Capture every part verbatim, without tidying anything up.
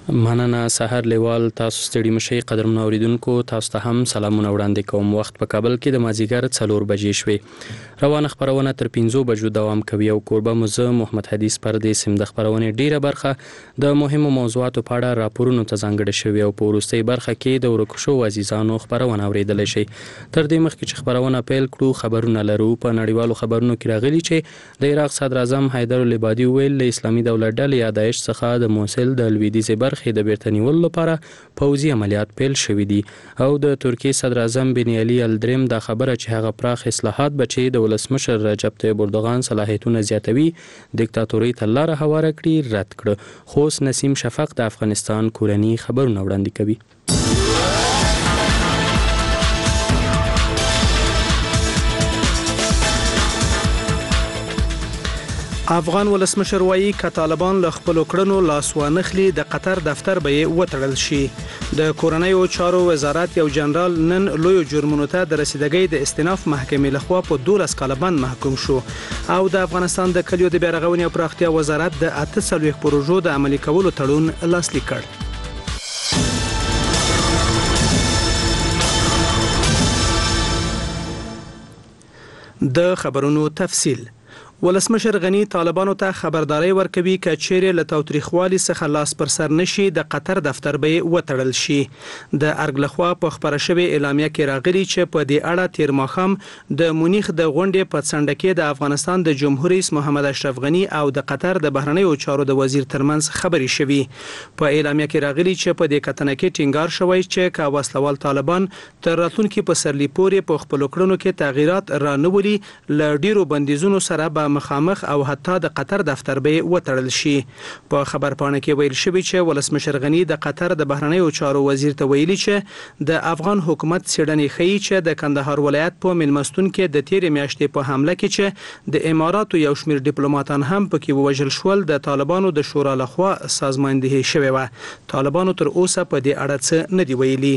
مننه سحر لیوال. تاسو ستړي مشئ. قدرمنو اوریدونکو تاسو ته هم سلامونه وړاندې کوم. وخت په کابل کې د مازیګر څلور بجې شوې. روانه خبرونه تر پنځو بجو دوام کوي او کوربه مزه محمد حدیث پردې سیم د خبرونې ډیره برخه د مهمو موضوعاتو په اړه راپورونو ته ځانګړې شوې او په وروستۍ برخه کې د ورکو شو عزیزانو خبرونه اوریدل شي. تر دې مخکې چې خبرونه پیل کړو خبرونه لرو. په نړیوالو خبرونو کې راغلي چې د عراق صدر اعظم حیدر العبادي ویل له اسلامي دولت ډلې یا داعش څخه د موصل د لویدیځ برخه د بیرته نیولو لپاره پوځي عملیات پیل شوې دي او د ترکیې صدر اعظم بن علي الدریم دا خبره چې هغه پراخ اصلاحات بچي د ولسمشر رجب طیب اردوغان صلاحیتونه زیاتوي دیکتاتوري ته لاره هواره کړي رد کړ. خو نسیم شفق د افغانستان کورنی خبرونه وړاندې کوي. افغان ولسمشر وایي ک طالبان له خپل کړنو لاس وانخلي د قطر دفتر به وتړل شي. د کورنیو چارو وزارت یو جنرال نن لوی جرمونو ته د رسیدګۍ د استئناف محکمې لخوا په دولس کاله باندې محکوم شو او د افغانستان د کلیو د بیارغونې او پراختیا وزارت د اته څلوېښت پروژو د عملي کولو تړون لاسلیک کړ. د خبرونو تفصیل. ولسمشر غنی طالبانو ته خبرداري ورکوي ک چیرې له تاوتریخوالي څخه لاس پر سر نشي د قطر دفتر به وتړل شي. د ارګ لخوا په خبره شوی اعلامیه کې راغلي چې په دې اړه تیر ماښام د مونیخ د غونډې په څنډه کې د افغانستان د جمهور رئیس محمد اشرف غنی او د قطر د بهرنیو چارو د وزیر ترمنځ خبري شوي. په اعلامیه کې راغلي چې په دې کتنه کې ټینګار شوی چې کا وسلوال طالبان تر راتلونکي پسرلي پورې په خپل کړنو کې تغیرات رانولي ل ډیرو بندیزونو سره به مخامخ او حتی د قطر دفتر به وتړل شي. په خبرپاڼه کې ویل شوی چې ولسمشر غنی د قطر د بهرنیو چارو وزیر ته ویلي چې د افغان حکومت څېړنې ښیي چې د کندهار ولایت په ملمستون کې د تیرې میاشتې په حمله کې چې د اماراتو یو شمېر ډیپلوماټان هم پکې ووژل شول د طالبانو د شورا لخوا سازماندهي شوې وه. طالبانو تر اوسه په دې اړه څه نه دی ویلي.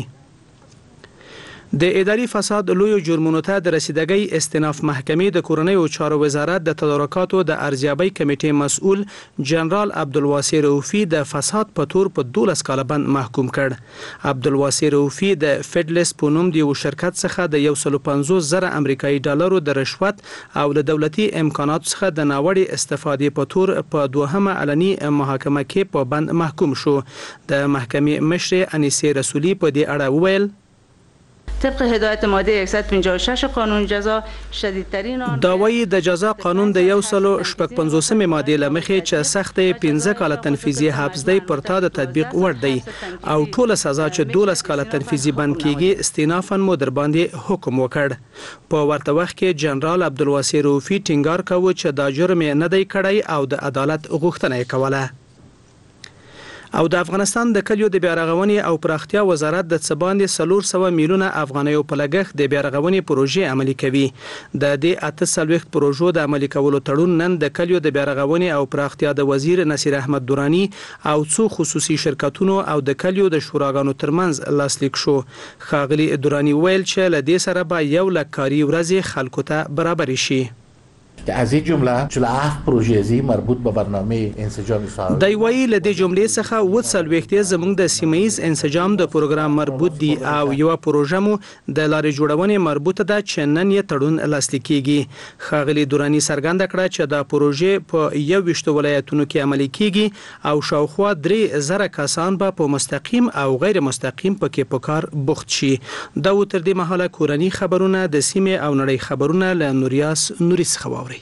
د اداري فساد لوی جرمونو ته د رسیدګۍ استئناف محکمې د کورنیو چارو وزارت د تدارکاتو د ارزیابۍ کمیټې مسؤل جنرال عبدالواسع رؤفي د فساد په تور په دولس کاله باندې محکوم کړ. عبدالواسع رؤفي د فیډلس په نوم د یو شرکت څخه د یو سل پنځوس زره امریکایي ډالرو د رشوت او د دولتي امکاناتو څخه د ناوړه استفادې په تور په دوهمه علني محاکمه کې په بند محکوم شو. د محکمې مشر انیسه رسولی په دې اړه وویل طبق هدایت ماده صد و پنجاه و شش قانون جزا شدیدترین دا وایي د جزا قانون د یو سل شپږ پنځوسمې ماده لمخې چې سخت پنځه کاله تنفیذي حبس دی پر تا د تطبیق وړ دی او ټول سزا چې دولس کاله تنفیذي بند کیږي استئنافاً مو در باندې حکم وکړ. په ورته وخت کې جنرال عبدالواسع رؤفي ټینګار کاوه چې دا جرم نه دی کړی او د عدالت غوښتنه یې کوله. او د افغانستان د کلیو د بیارغونې او پراختیا وزارت د څه باندې څلور سوه میلیونه افغانیو په لګښت د بیارغونې پروژې عملي کوي. د دې اته څلوېښت پروژو د عملي کولو تړون نن د کلیو د بیارغونې او پراختیا د وزیر نصیر احمد درانی او څو خصوصي شرکتونو او د کلیو د شوراګانو ترمنځ لاسلیک شو. ښاغلي درانی ویل چې له دې سره به یو لک کاري ورځې خلکو ته برابر شي. از این جمله چهل و هفت پروژه مربوط به برنامه انسجام ساحل د وی له دې جملې څخه و څلوېښت زموږ د سیمایي انسجام د پروګرام مربوط دي او یو پروژه مو د لارې جوړونې مربوطه ده چې نن یې تړون لاسلیک کیږي. ښاغلي درانی څرګنده کړه چې دا پروژه په یو ویشتو ولایتونو کې عملي کیږي او شاوخوا درې زره کسان به په مستقیم او غیر مستقیم پکې په کار بوخت شي. دا و تر دې مهاله کورنی خبرونه د سیمې او نړۍ خبرونه له نوریاس نوري څخه واوري.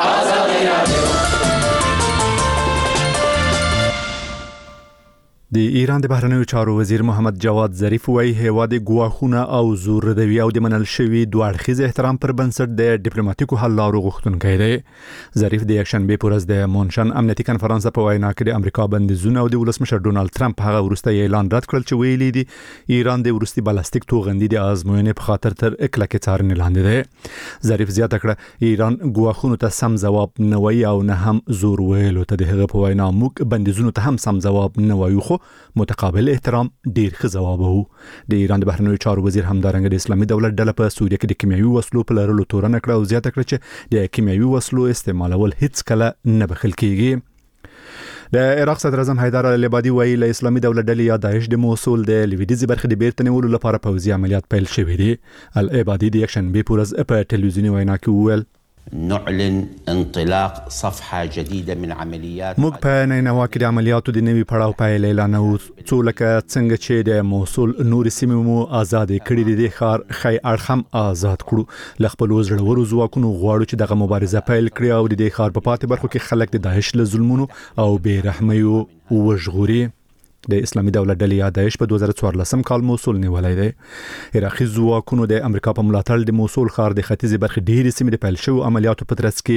د ایران د بهرنیو چارو وزیر محمد جواد ظریف وایي هیواد ګواښونه او زور ردوي او د منل شوي دوه اړخیز احترام پر بنسټ د ډیپلوماټیکو حل لارو غوښتونکی دی. ظریف د یکشنبه په ورځ د مونشن امنیتي کنفرانس په وینا کې د امریکا بندیزونه او د ولسمشر ډونالد ټرمپ هغه وروسته اعلان رد کړل چې ویلي دي ایران د وروستي بالستیک توغندي د آزموینې په خاطر تر کلکې څارنې لاندې دی. ظریف زیاته کړه ایران ګواښونو ته سم ځواب نه وایي او نه هم زور ویلو ته. د هغه په وینا موږ بندیزونو ته هم سم ځواب نه وایو خو متقابل احترام ډیر ښه ځواب وو. د ایران د بهرنیو چارو وزیر همدارنګه د اسلامي دولت ډله په سوریه کې د کیمیاوي وسلو په لرلو تورنه کړه او زیاته کړه چې د کیمیاوي وسلو استعمالول هیڅ کله نه بخښل کیږي. د عراق صدر اعظم حیدر العبادي وایي له اسلامي دولت ډلې یا داعش د موصل د لویدیځي برخې د بیرته نیولو لپاره پوځي عملیات پیل شوي دي. العبادي د یک شنبې په ورځ په ټلویزیوني وینا کې وویل نعلن انطلاق صفحه جديده من عمليات موږ په نینوا کې د عملیاتو د نوي پړاو پیل اعلانوو څو لکه څنګه چې د موصل نور سیمې مو آزاد کړي دي ښار خی اړخم آزاد کړو. ل خپل وزړورو ځواکونو غواړو چې دغه مبارزه پیل کړي او د دې ښار په پاتې برخو کې خلک د داعش له ظلمونو او بې رحمیو وژغوري. د اسلامي دولت ډلې یا داعش په دوه زره څوارلسم کال موصل نیولای دی. عراقي ځواکونو د امریکا په ملاتړ د موصل ښار د ختیځې برخې ډېرې سیمې د پیل شویو عملیاتو په ترڅ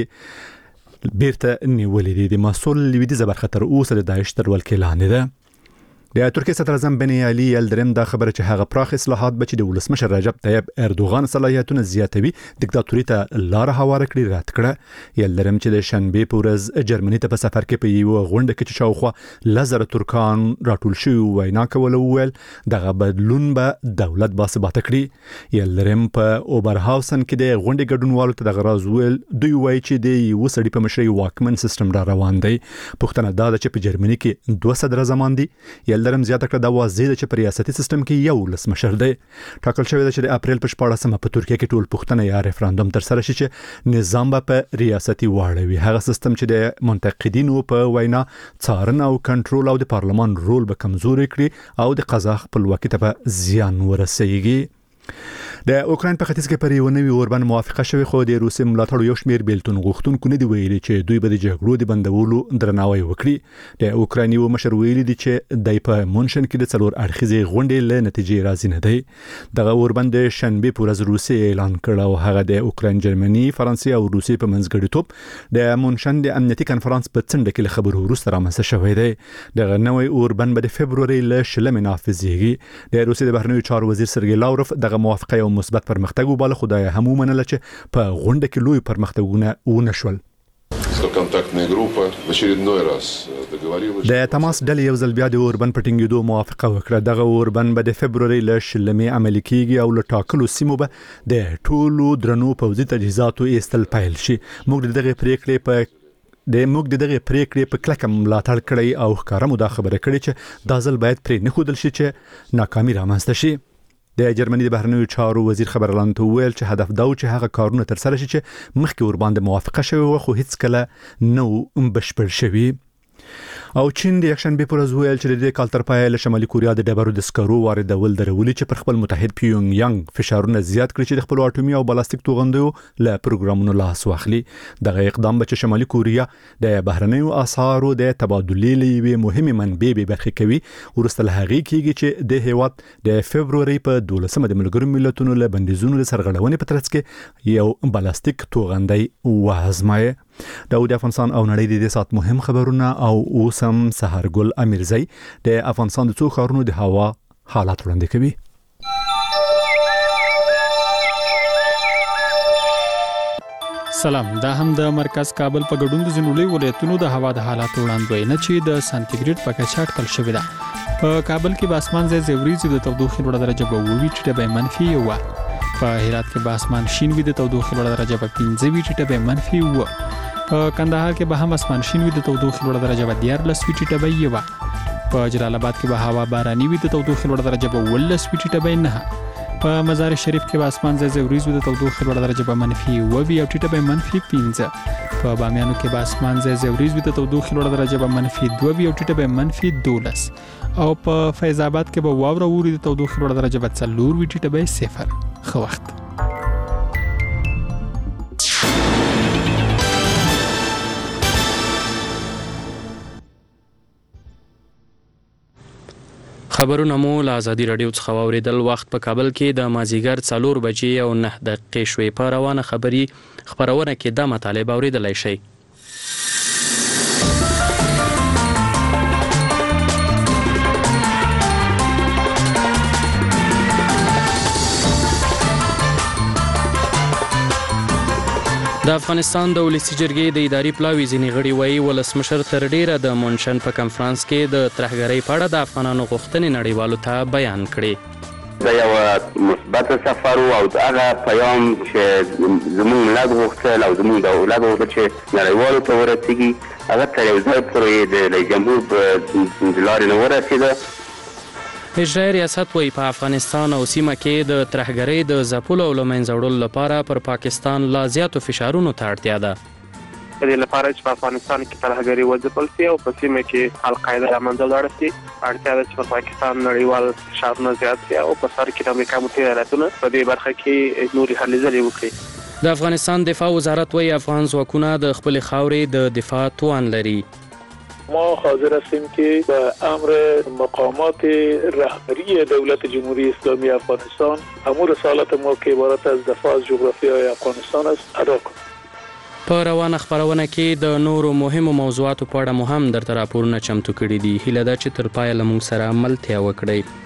کې بیرته نیولې دي. د موصل لویدیځه برخه تر اوسه د داعش تر ولکې لاندې ده. د ترکیه صدر اعظم بن علي یلدرم دا خبره چې هغه پراخ اصلاحات به چې د ولسمشر رجب طیب اردوغان صلاحیتونه زیاتوي دیکتاتوري ته لار هواره کړي رات کړه. یلدرم چې د شنبې په ورځ جرمني ته په سفر کې په یو غونډه کې چې شاوخوا لزر ترکان راټول شوي وینا کوله وویل دغه بدلون به دولت باثباته کړي. یلدرم په اوبرهاوسن کې د غونډې ګډونوالو ته دغه راز وویل دوی وایي چې د یو سړي په مشرۍ واکمن سیستم را روان دی. پوښتنه دا ده چې په جرمني کې دوه صدر اعظمان دي. یلدرم زیاته کړه دا واضح ده چې په ریاستي سیستم کې یو ولسمشر دی. ټاکل شوی ده چې د اپریل په شپاړسمه په ترکیه کې ټول پوښتنه یا ریفرندوم تر سره شي چې نظام به په ریاستي واړوي. هغه سیستم چې د منتقدینو په وینا څارنه او کنټرول او د پارلمان رول به کمزوري کړي او د قضا خپلواکي ته به زیان ورسیږي. د اوکراین په ختیځ کې پر یو نوي اوربند موافقه شوې خو د روسي ملاتړ یو شمېر بیلتون غوښتونکو نه دی ویلي چې دوی به د جګړو د بندولو درناوی وکړي. د اوکراین یو مشر ویلي دی چې دای په مونشن کې د څلور اړخیزې غونډې له نتیجې راځي نه دی. دغه اوربند د شنبې په ورځ روسي اعلان کړ او هغه د اوکراین، جرمني، فرانسې او روسي په منځګړیتوب د مونشن د امنیتي کنفرانس په څنډه کې له خبرو وروسته رامنځته شوی دی. دغه نوی اوربند به د فبروري له شلمې نافذیږي. د روسي د بهرنیو چارو وزیر سرګی لاوروف دغه موافقه یو مثبت پرمختګ وباله، خدای هم ومنله چې په غونډه کې لوی پرمختګونه ونه شول. د تماس ډلې یو ځل بیا د اوربند په ټینګېدو موافقه وکړه. دغه اوربند به د فبروري له شلمې عملي کیږي او له ټاکلو سیمو به د ټولو درنو پوځي تجهیزاتو ایستل پیل شي. موږ دغه پریکړې په د موږ دغه پریکړې په کلکه ملاتړ کړی او ښکاره مو دا خبره کړې چې دا ځل باید پرې نه ښودل شي چې ناکامي رامنځته شي. د جرمني د بهرنیو چارو وزیر خبرلاند ته وویل چې هدف دا و چې هغه کارونه تر سره شي چې مخکې ورباندې موافقه شوی و خو هیڅ کله نو بشپړ شوی. او چین د یکشنبه پر ورځ ویل چې د دې کال تر پایه له شمالي کوریا د ډبرو د سکرو واردول درولي چې پر خپل متحد پیونګ یانګ فشارونه زیات کړي چې د خپل اټومي او بالستیک توغندیو له پروګرامونو لاس واخلي. دغه اقدام به چې شمالي کوریا د بهرنیو اسعارو د تبادلې لوي مهمه منبع به برخه کوي. ورسته له هغه کېږي چې د هیواد د فبروري په دولسمه د ملګرو ملتونو له بندیزونو د سرغړونې په ترڅ کې یو بالستیک توغندی وازمایي. داود افغانستان او نړۍ د سات مهم خبرونه او اوسم سحرګل امیرزی د افغانستان د څو ښارونو د هوا حالات وړاندې کوي. سلام، دا هم د مرکز کابل په ګډون د ځینو لوی ولایتونو د هوا د حالات وړاندوینه چې د سانتیګریډ په کچه اټکل شوې ده. په کابل کې به اسمان ځای ځای وریځي د تودوخې لوړه درجه به اووه وي ټیټه به منفي یوه. په هرات کې به اسمان شین وي د تودوخې لوړه درجه به پنځه وي ټیټه به منفي اووه. په کندهار کې به هم اسمان شین وي د تودوخې لوړه درجه به دیارلس وي ټیټه به یوه. په جلال آباد کې به هوا باراني وي د تودوخې لوړه درجه به اوولس وي ټیټه به نهه. په مزار شریف کې به اسمان ځای ځای وریځ وي د تودوخې لوړه درجه به منفي اووه وي او ټیټه به منفي پنځه. په بامیانو کې به اسمان ځای ځای وریځ وي د تودوخې لوړه درجه به منفي دوه وي او ټیټه به منفي دولس. او په فیض آباد کې به واوره ووري د تودوخې لوړه درجه به څلور وي ټیټه به صفر. ښه وخت. خبرونه مو له ازادي رادیو څخه واوریدل. وخت په کابل کې د مازیګر څلور بجې او نه دقیقې شوې. په روانه خبري خبرونه کې دا مطالب اوریدلای شئ. د افغانستان د ولسي جرګې د اداري پلاوي ځینې غړي وایي ولسمشر تر ډیره د مونشن په کنفرانس کې د ترهګرۍ په اړه د افغانانو غوښتنې نړیوالو ته بیان کړي. دا یو مثبت سفر او هغه پیغام چې زموږ ملت غوښتل او زموږ دولت غوښتل چې نړیوالو ته ورسیږي هغه تر یو ځای پورې د رئیس جمهور په لارې نه ورسېده. اجرایي ریاست وایي په افغانستان او سیمه کې د ترهګرۍ د ځپلو او له منځه وړلو لپاره پر پاکستان لا زیاتو فشارونو ته اړتیا ده. د دې لپاره چې په افغانستان کې ترهګري وځپل شي او په سیمه کې القاعده له منځه ولاړه شي، اړتیا ده چې په پاکستان نړیوال فشارونه زیات شي او په سر کې د امریکا متحده ایالاتونه په دې برخه کې نورې هلې ځلې وکړي. د افغانستان دفاع وزارت وایي افغان ځواکونه د خپلې خاورې د دفاع توان لري. ما حاضر هستیم که به امر مقامات رهبری دولت جمهوری اسلامی افغانستان امور رسالت ما که عبارت از دفاع از جغرافیای افغانستان است ادا کنیم. په روانه خبرونه کې د نورو مهمو موضوعاتو په اړه مو هم درته راپورونه چمتو کړي دي. هیله ده چې تر پایه له موږ سره ملتیا وکړئ.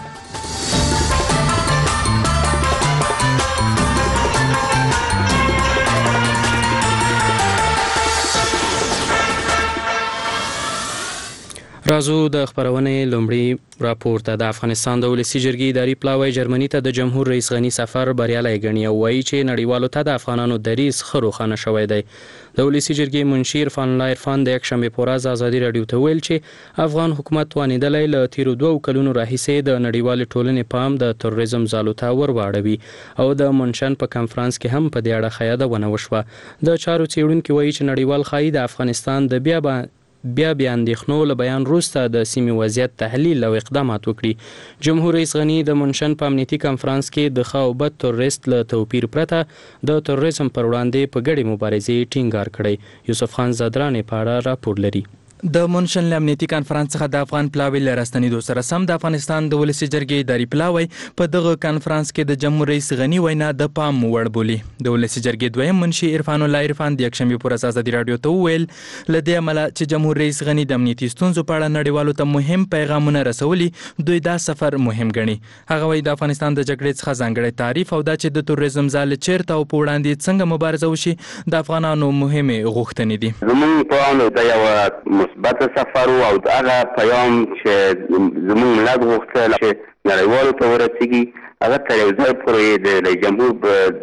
رازو د خبرونې لومړی راپور ته. د افغانستان د ولسي جرګې اداري پلاوی جرمني ته د جمهور رئیس غني سفر بریالی ګڼي او وایي چې نړیوالو ته د افغانانو دریځ ښه روښانه شوی دی. د ولسي جرګې منشي عرفان الله عرفان د یکشنبې په ورځ ازادي راډیو ته ویل چې افغان حکومت توانېدلی له تیرو دوو کلونو راهیسې د نړیوالې ټولنې پام د تروریزم ځالو ته ور واړوي او د منشن په کنفرانس کې هم په دې اړه ښه یادونه وشوه. د چارو څېړونکي وایي چې نړیوال ښایي د افغانستان د بیا بیا بیا اندېښنو له بیان وروسته د سیمې وضعیت تحلیل او اقدامات وکړي. جمهور رئیس غني د منشن په امنیتي کنفرانس کې د ښه او بد تروریست له توپیر پرته د تروریزم پر وړاندې په ګډې مبارزې ټینګار کړی. یوسف خان زادرانې په اړه راپور لري. د منشن له امنیتي کنفرانس څخه د افغان پلاوی له راستنېدو سره سم د افغانستان د ولسي جرګې اداري پلاوی په دغه کنفرانس کې د جمهور رئیس غني وینا د پام وړ بولي. د ولسي جرګې دویم منشي عرفان الله عرفان د یکشنبې په ورځ ازادي راډیو ته وویل له دې امله چې جمهور رئیس غني د امنیتي ستونزو په اړه نړیوالو ته مهم پیغامونه رسولي، دوی دا سفر مهم ګڼي. هغه وایي د افغانستان د جګړې څخه ځانګړی تعریف او دا چې د تروریزم ځال چیرته او په وړاندې څنګه مبارزه وشي د افغانانو مهمې غوښتنې دي. زموږ په اړه د یو مثبت سفر او هغه پیام چې زموږ ملت غوښتل چې نړیوالو ته ورسیږي هغه تر یو ځای پورې د رئیس جمهور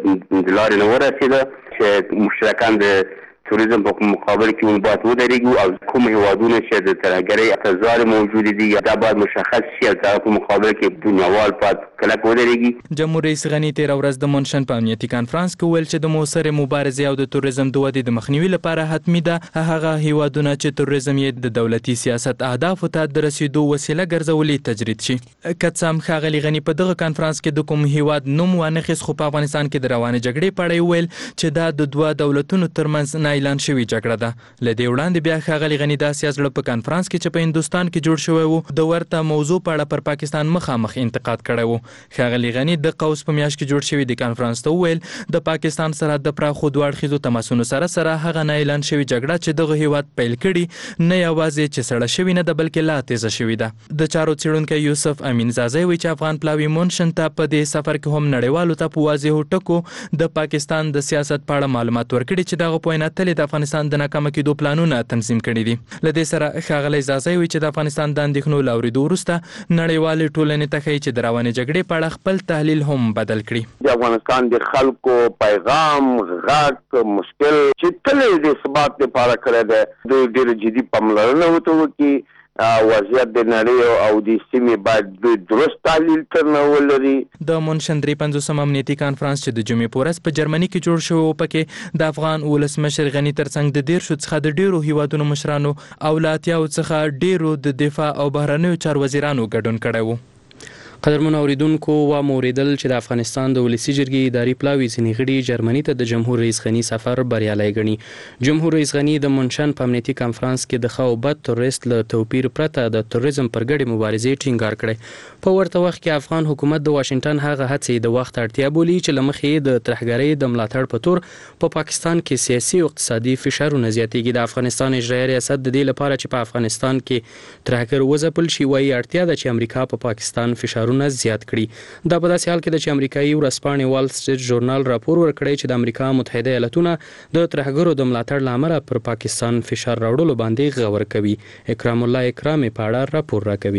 د لارې نه ورسېده چې مشترکاً د توریزم په مقابل کې موږ باید ودرېږو او کوم هیوادونه چې د ترهګرۍ ابتزار موجود دي دا باید مشخص شي او د په مقابل کې دنیاوال باید کلک ودرېږي. جمهور رئیس غني تېره ورځ د منشن په امنیتي کنفرانس کې ویل چې د مؤثرې مبارزې او د توریزم د ودې د مخنیوي لپاره حتمي ده هغه هیوادونه چې توریزم یې د دولتي سیاست اهدافو ته د رسیدو وسیله ګرځولي تجرید شي. که څه هم ښاغلي غني په دغه کنفرانس کې د کوم هیواد نوم وانخیست، خو په افغانستان کې د روانې جګړې په اړه ویل چې دا د دوه دولتونو ترمنځ نه اعلان شوې جګړه ده. له دې وړاندې بیا ښاغلي غني داسې زړه په کنفرانس کې چې په هندوستان کې جوړ شوی و د ورته موضوع په اړه پر پاکستان مخامخ انتقاد کړی و. ښاغلي غني د قوس په میاشت کې جوړ شوی د کنفرانس ته وویل د پاکستان سره د پراخو دوه اړخیزو تماسونو سره سره هغه نه اعلان شوی جګړه چې دغه هیواد پیل کړي نه یوازې چې سړه شوې نه ده بلکې لا تیزه شوې ده. د چارو څېړونکی یوسف امین زازی وایي چې افغان پلاوی منشن ته په دې سفر کې هم نړیوالو ته په واضحو ټکو د پاکستان د سیاست په اړه معلومات ورکړي چې دغه په وینا تلې د افغانستان د ناکامه کېدو پلانونه تنظیم کړي دي. له دې سره ښاغلی زازی وایي چې د افغانستان د اندېښنو له اورېدو وروسته نړیوالې ټولنې ته ښیي چې د روانې جګړې په اړه خپل تحلیل هم بدل کړي. د افغانستان د خلکو پیغام غږ مشکل چې تل د ثبات لپاره کړی دی دوی ډېره جدي پاملرنه ورته وکړي. وضعیت د نړۍ او د سیمې باید درست تحلیل ترنه ولري. د منشن درې پنځوسم امنیتي کنفرانس چې د جمعې په ورځ په جرمني کې جوړ شوی و پکې د افغان ولسمشر غني ترڅنګ د دېرشو څخه د ډېرو هیوادونو مشرانو او له اتیاوو څخه ډېرو د دفاع او بهرنیو چارو وزیرانو ګډون کړی و. قدرمنو اوریدونکو واوریدل چې د افغانستان د ولسي جرګې اداري پلاوی ځینې غړي جرمني ته د جمهور رئیس غني سفر بریالی ګڼي. جمهور رئیس غني د منشن په امنیتي کنفرانس کې د ښه او بد تروریست له توپیر پرته د تروریزم پر ګډې مبارزې ټینګار کړی. په ورته وخت کې افغان حکومت د واشنګټن هغه هڅې د وخت اړتیا بولي چې له مخې د ترهګرۍ د ملاتړ په تور په پاکستان کې سیاسي او اقتصادي فشارونه زیاتېږي. د افغانستان اجرایي ریاست د دې لپاره چې په افغانستان کې ترهګر وځپل شي وایي اړتیا ده چې امریکا په پاکستان فشارونه زیات کړي. دا په داسې حال کې ده چې امریکایي ورځپاڼې وال سټریټ ژورنال راپور ورکړی چې د امریکا متحده ایالتونه د ترهګرو د ملاتړ له امله پر پاکستان فشار راوړلو باندې غور کوي. اکرام الله اکرامي په اړه راپور راکوي.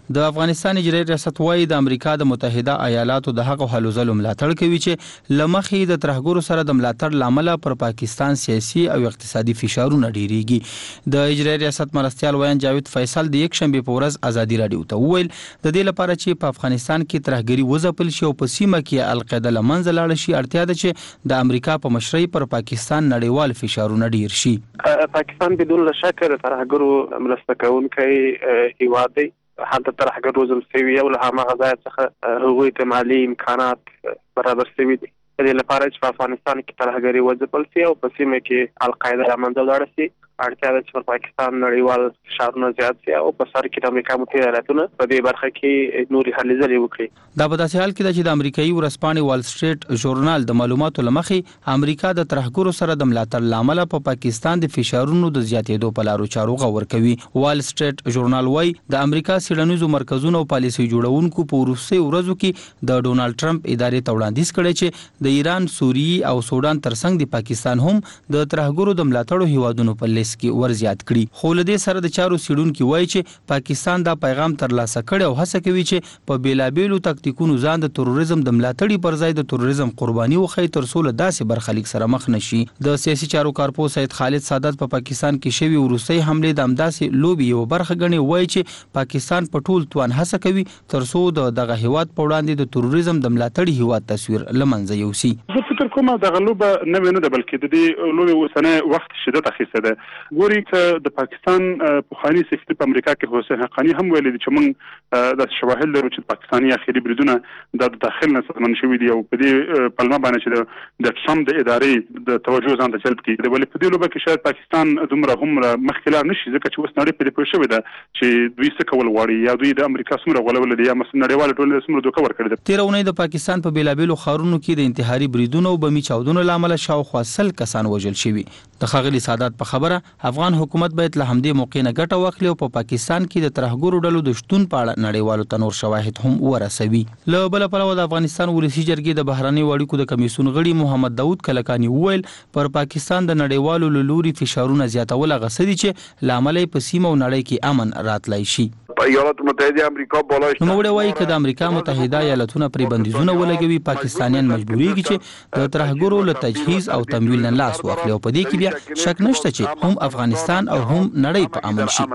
د افغانستان اجرایي ریاست وايي د امریکا د متحده ایالاتو د حق او هلو ځلو ملاتړ کوي چې لمخې د ترهګرو سره د ملاتړ لامل پر پاکستان سیاسي او اقتصادي فشارونه ډیریږي. د اجرایي ریاست مرستیال ویان جاوید فیصل د یک شنبه په ورځ ازادي رادیو ته وویل د دې لپاره چې په افغانستان کې ترهګري وځپل شي او په سیمه کې القاعده لمنځه لاړ شي اړتیا ده چې د امریکا په مشرۍ پر پاکستان نړیوال فشارونه ډیر شي. پاکستان بدون شک د ترهګرو مرسته کوونکی هیواد دی. حتی ترهګر روزل شوي او له هماغه ځای څخه هغوی ته مالي امکانات برابر شوي دي. د دې لپاره چې په افغانستان کې ترهګري وځپل شي او په سیمه کې القاعده لمنځه لاړ شي اړتیا ده چې پر پاکستان نړیوال فشارونه زیات شي او په سر کې د امریکا متحده ایالاتونه په دې برخه کې نوري هلې ځلې وکړي. دا په داسې حال کې ده چې د امریکایي ورځپاڼې وال سټریټ ژورنال د معلوماتو له مخې امریکا د ترهګرو سره د ملاتړ لامل په پاکستان د فشارونو د زیاتېدو په لارو چارو غور کوي. وال سټریټ ژورنال وايي د امریکا څېړنیزو مرکزونو او پالیسي جوړونکو په وروستیو ورځو کې د ډونالد ټرمپ ادارې ته وړاندیز کړی چې د ایران، سوریې او سودان ترڅنګ د پاکستان هم د ترهګرو د ملاتړو هیوادونو په لیست کې ورزیات کړي. خو له دې سره د چارو سیډونکو وایي چې پاکستان دا پیغام ترلاسه کړي او هڅه کوي چې په بیلابېلو تکتیکونو ځان د تروریزم د ملاتړي پر ځای د تروریزم قرباني وخی تر څو له داسې برخلیک سره مخ نشي. د سیاسي چارو کارپو سید خالد سادات په پا پاکستان کې شوی وروستۍ حمله د امداسې لوبي یو برخه غني وایي چې پاکستان په ټول توان هڅه کوي تر څو د دغه هیواد په وړاندې د تروریزم د ملاتړي هیواد تصویر لمنځه یوسي. زه فکر کوم د غلوب نه ویني د بلکې د دې لوبي وسنه وخت شدت اخیسته ده. ګوري د پاکستان پوخانی سفیر په امریکا کې حسین حقانی هم ویلي چې موږ د شواهد لرو چې پاکستاني اخیری بریدونه د داخل نه سمون شوی دی او په دې پلمه باندې چې د ټرمپ د ادارې د توجه ځان ته جلب کړي. ولې په دې لوبه کې شاید پاکستان دومره هم مخکلار نشي ځکه چې اوس نړۍ په دې پوه شوې ده چې دوی څه کول غواړي یا دوی د امریکا څومره غولول دي یا مثلا نړیوال ټولنې څومره دوکه ورکړي ده. تیرونه د پاکستان په بیلابېلو ښارونو کې د انتحاري بریدونو او بمي چاودنو لامل شاوخوا سل کسان وژل شوي. د ښاغلي سادات په خبره افغان حکومت باید له همدې موقع نه ګټه واخلي او په پاکستان کې د ترهګرو ډلو د شتون په اړه نړیوالو ته نور شواهد هم ورسوي. له بل پلوه د افغانستان ولسی جرګې د بهرنی اړیکو د کمیسیون غړي محمد داوود کلکانی وویل پر پاکستان د نړیوالو له لوري فشارونه زیاتول غسدي چې لامل په سیمه او نړۍ کې امن راتلای شي. ایالات متحده امریکا بالای نو وړي وایي چې د امریکا متحده ایالاتونه پرې بندیزونه ولګوي پاکستانیان مجبوریږي چې د ترهګرو له تجهیز او تمویل نه لاس واخلي او په دې کې بیا شک نشته چې هم افغانستان او هم نړۍ په امن شي.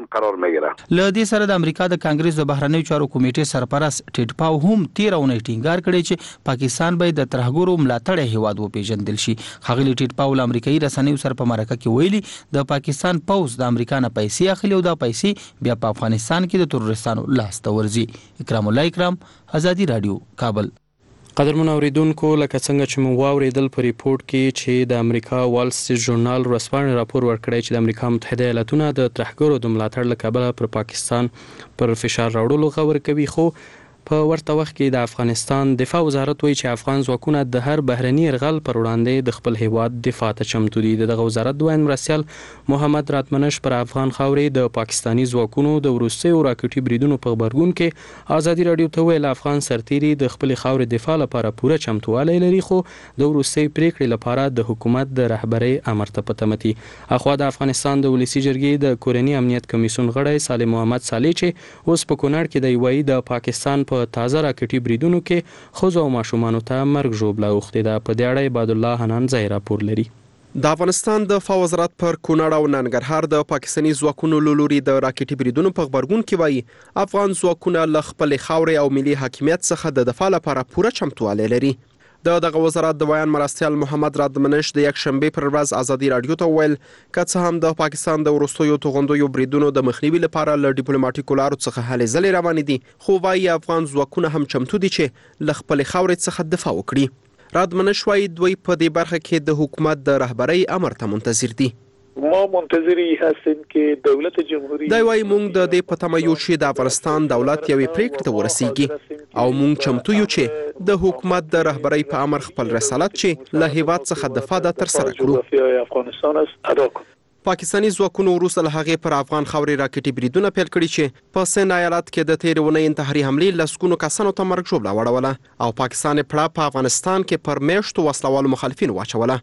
له دې سره د امریکا د کانګرس د بهرنیو چارو کمیټې سرپرست ټیډ پاو هم تیرونه ټینګار کړی چې پاکستان باید د ترهګرو ملاتړ هیواد وپیژندل شي. خغلی ټیډ پاو له امریکایي رسنیو سره په مرکه کې ویلي د پاکستان پوز د امریکا نه پیسې اخلي او دا پیسې بیا په افغانستان کې د ترورستانو لاس ته ورځي. اکرام الله اکرام، ازادي رادیو، کابل. قدرمن اوریدونکو لکه څنګه چې مو واوریدل په ریپورت کې چې د امریکا وال سټریټ ژورنال ورځپاڼې راپور ورکړی چې د امریکا متحده ایالاتونه د ترهګرو د ملاتړ له کبله پر پاکستان پر فشار راوړلو غور کوي. خو په ورته وخت کې د افغانستان دفاع وزارت وایي چې افغان ځواکونه د هر بهرني یرغل پر وړاندې د خپل هیواد دفاع ته چمتو دي. دغه وزارت دویم مرستیال محمد راتمنش پر افغان خاورې د پاکستانی ځواکونو د وروستیو راکټي بریدونو په خبرګون کې ازادي رادیو ته ویل افغان سرتیري د خپل خاورې دفاع لپاره پوره چمتووالی لري خو د وروستي پریکړې لپاره د حکومت د رهبرۍ امر ته پتمتي. اخوا د افغانستان د ولسی جرګې د کورنی امنیت کمیسیون غړی صالح محمد صالح چې اوس په کونړ کې د یوې د پاکستان په تازه راکټي بریدونو کې ښځو او ماشومانو ته مرګ ژوبله اوښتې ده. په دې اړه عباد الله حنان ځای راپور لري. د افغانستان د دفاع وزارت پر کونړ او ننګرهار د پاکستاني ځواکونو له لوري د راکټي بریدونو په خبرګون کې وایي افغان ځواکونه له خپل خاورې او ملي حاکمیت څخه د دفاع لپاره پوره چمتووالی لري. د دغه وزارت د بیان مرستیال محمد رادمنش د یک شنبه پر ورځ ازادي رادیو ته ویل که څه هم د پاکستان د وروستیو توغندیو بریدونو د مخنیوي لپاره له ډیپلوماټیکو لارو څخه هلې ځلې روانې دي خو وايي افغان ځواکونه هم چمتو دي چې له خپل خاورې څخه دفاع وکړي. رادمنش وايي دوی په دې برخه کې د حکومت د رهبرۍ امر ته منتظر دي. ما منتظری هستیم که دولت جمهوری دا وايي مونږ د دې پته یو چې د افغانستان دولت یوې پریکړې ته ورسیږي او مونږ چمتو یو چې د حکومت د رهبرۍ په امر خپل رسالت چې له هیواد څخه دفاع د تر سره کړو. افغانستان است ادا کړو. پاکستاني ځواکونو وروسته له هغې پر افغان خاورې راکټي بریدونه پیل کړي چې په سند ایالت کې د تېرې اونۍ انتحاري حملې لسګونو کسانو ته مرګ ژوبله واړوله او پاکستان یې پړه په افغانستان کې پر میاشتو وسلوالو مخالفینو واچوله.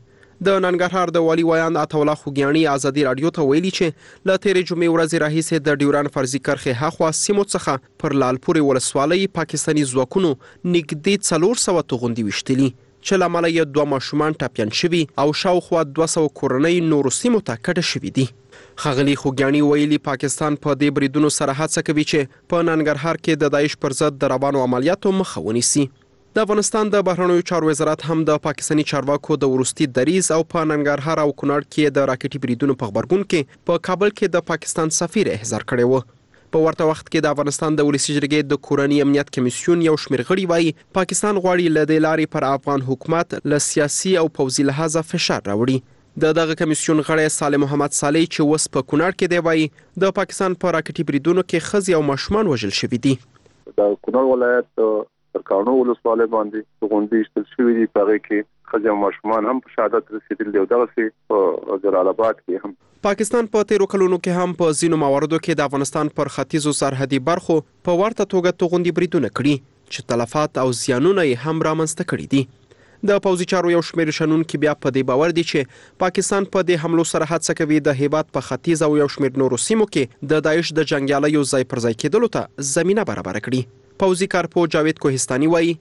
د ننګرهار د والي ویاند عطاالله خوګیاڼي ازادي رادیو ته ویلي چې له تیرې جمعې ورځې راهیسې د ډیورن فرضي کرښې هاخوا سیمو څخه پر لالپورې ولسوالۍ پاکستاني ځواکونو نږدې څلور سوه توغندي ویشتلي چې له امله یې دوه ماشومان ټپیان شوي او شاوخوا دوه سوه کورنۍ نورو سیمو ته کډه شوي دي. ښاغلي خوګیاڼي ویلي پاکستان په دې بریدونو سره هڅه کوي چې په ننګرهار کې د داعش پر ضد د روانو عملیاتو مخه ونیسي. د افغانستان د بهرنیو چارو وزارت هم د پاکستاني چارواکو د وروستي دریځ او په ننګرهار او کونړ کې د راکټي بریدونو په خبرګون کې په کابل کې د پاکستان سفیر احضار کړی و. په ورته وخت کې د افغانستان د ولسي جرګې د کورنۍ امنیت کمیسیون یو شمېر غړي وایي پاکستان غواړي له دې لارې پر افغان حکومت له سیاسي او پوځي لحاظه فشار راوړي. د دغه کمیسیون غړی صالح محمد صالح چې اوس په کونړ کې دی وایي د پاکستان په راکټي بریدونو کې ښځې او ماشومان وژل شوي دي. د کونړ ولایت پر کانو ولسوالۍ باندې توغندي ایستل شوي دي، په هغې کې ښځې او ماشومان هم په شهادت رسېدلي دي او دغسې په جلال آباد کې هم. پاکستان په تیرو کلونو کې هم په ځینو مواردو کې د افغانستان پر ختیځو سرحدي برخو په ورته توګه توغندي بریدونه کړي چې تلفات او زیانونه یې هم رامنځته کړي دي. د پوځي چارو یو شمېر شنونکي بیا په دې باور دي چې پاکستان په دې حملو سره هڅه کوي د هیواد په ختیځ او یو شمېر نورو سیمو کې د داعش د جنګیالیو ځای پر ځای کېدلو ته زمینه برابره کړي. پوځي کارپو جاوید کوهستاني وایي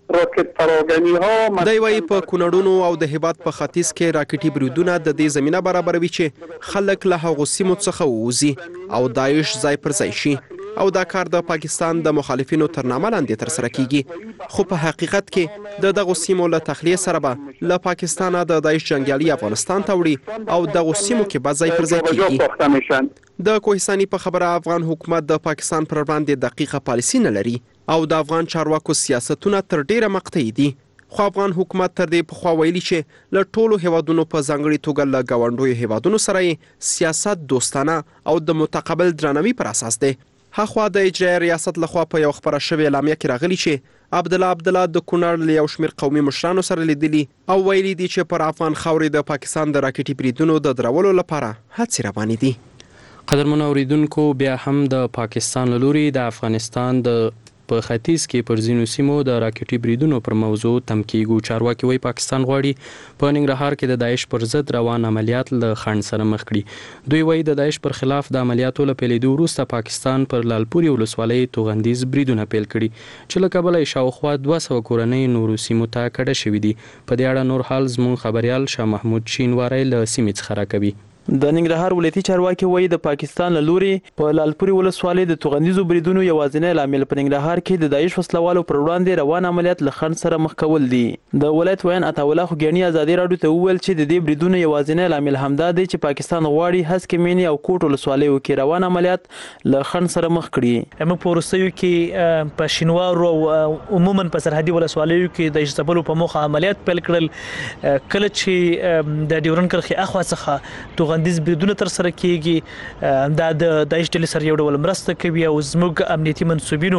دی وایي په کونړونو او د هیواد په ختیځ کې راکټي بریدونه د دې زمینه برابروي چې خلک له هغو سیمو څخه ووځي او داعش ځای پر ځای شي او دا کار د پاکستان د مخالفینو تر نامه لاندې ترسره کیږي. خو په حقیقت کې د دغو سیمو له تخلیه سره به له پاکستانه د داعش جنګیالي افغانستان ته وړي او دغو سیمو کې به ځای پر ځای کیږي. د کوهستاني په خبره افغان حکومت د پاکستان پر وړاندې دقیقه پالیسي نه لري او د افغان چارواکو سیاستونه تر ډیره مقطعي دي. خو افغان حکومت تر دې پخوا ویلي چې له ټولو هیوادونو په ځانګړي توګه له ګاونډیو هیوادونو سره یې سیاست دوستانه او د متقابل درناوي پر اساس دی. هاخوا د اجرایي ریاست لخوا په یو خبره شوې اعلامیه کې راغلي چې عبدالله عبدالله د کونړ له یو شمېر قومي مشرانو سره لیدلي او ویلي دي چې پر افغان خاورې د پاکستان د راکټي بریدونو د درولو لپاره هڅې روانې دي. قدرمنو اوریدونکو، بیا هم د پاکستان له لوري د افغانستان د په ختیځ کې پر ځینو سیمو د راکټي بریدونو پر موضوع تم کېږو. چارواکي وایي پاکستان غواړي په ننګرهار کې د داعش پر ضد روان عملیات له خنډ سره مخ کړي. دوی وایي د داعش پر خلاف د عملیاتو له پیلېدو وروسته پاکستان پر لالپورې ولسوالۍ توغندیز بریدونه پیل کړي چې له کبله یې شاوخوا دوه سوه کورنۍ نورو سیمو ته کډه شوي دي. په دې اړه نور حال زموږ خبریال شاه محمود شینواری له سیمې څخه راکوي. د ننګرهار ولایتي چارواکي وایي د پاکستان له لوري په لالپورې ولسوالۍ د توغندیزو بریدونو یوازینی لامل په ننګرهار کې د داعش وسلوالو پر وړاندې روان عملیات له خنډ سره مخ کول دي. د ولایت ویان عطاالله خوګیاڼي ازادي راډیو ته وویل چې د دې بریدونو یوازینی لامل همدا دی چې پاکستان غواړي هسکې مینې او کوټ ولسوالیو کې روان عملیات له خنډ سره مخ کړي. موږ په وروستیو کې په شینوارو او عموما په سرحدي ولسوالیو کې د ځپلو په موخه عملیات پیل کړل. کله چې د ډیورن کرښې اخوا څخه توغندیز بریدونه تر سره کیږي دا د داعش ډلې سره یو ډول مرسته کوي او زموږ امنیتي منسوبینو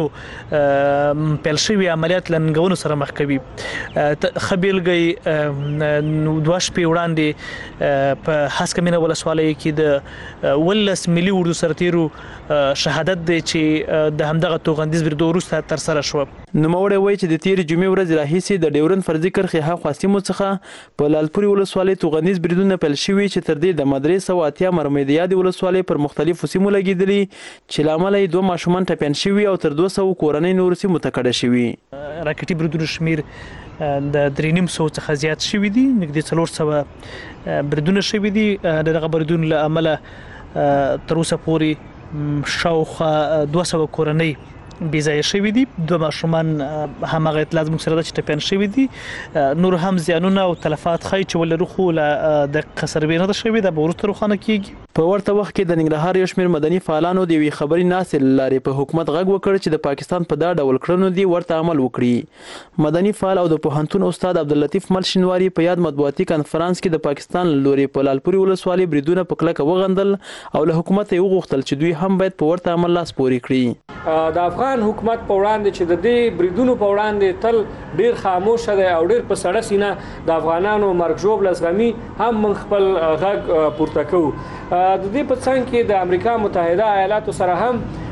پیل شوي عملیات له ننګونو سره مخ کوي. ښه بېلګه دوه شپې وړاندې په هسکه مینه ولسوالۍ کې د ولس ملي اردو سرتیرو شهادت دی چې د همدغه توغندیز بریدو وروسته تر سره شوه. نوموړی وایي چې د تیرې جمعې ورځې راهیسې د ډیورن فرضي کرښې هاخوا سیمو څخه په لالپورې ولسوالۍ توغندیز بریدونه پیل شوي چې تر دې د مدرې سوه اتیا مرمۍ د یادې ولسوالۍ پر مختلفو سیمو لګېدلي چې له امله یې دوه ماشومان ټپیان شوي او تر دوه سوو کورنۍ نورو سیمو ته کډه شوي. راکټي بریدونو شمېر د درې نیم سوو څخه زیات شوي دي، نږدې څلور سوه بریدونه شوي دي. د دغه بریدونو له امله تر اوسه پورې شاوخوا دوه سوه کورنۍ بې ځایه شوي دي. دوه ماشومان هماغه اطلاع زموږ سره ده چې ټپیان شوي دي. نور هم زیانونه او تلفات ښایي چې ولرو خو له دقیقه سروې نه ده شوې، دا به وروسته روښانه کیږي. په ورته وخت کې د ننګرهار یو شمېر مدني فعالانو د یوې خبري ناستې له لارې په حکومت غږ وکړ چې د پاکستان په دا ډول کړنو دي ورته عمل وکړي. مدني فعال او د پوهنتون استاد عبداللطیف مل شینواري په یاد مطبوعاتي کنفرانس کې د پاکستان له لورې په لالپورې ولسوالۍ بریدونه په کلکه وغندل او له حکومت یې وغوښتل چې دوی هم باید په ورته عمل لاس پورې کړي. د افغان حکومت په وړاندې چې د دې بریدونو په وړاندې تل ډیر خاموشه دی او ډیر په سړه سینه د افغانانو مرګ ژوبله زغمي، هم موږ خپل غږ پورته کوو. د دې په څنګ کې د امریکا متحده ایالاتو سره هم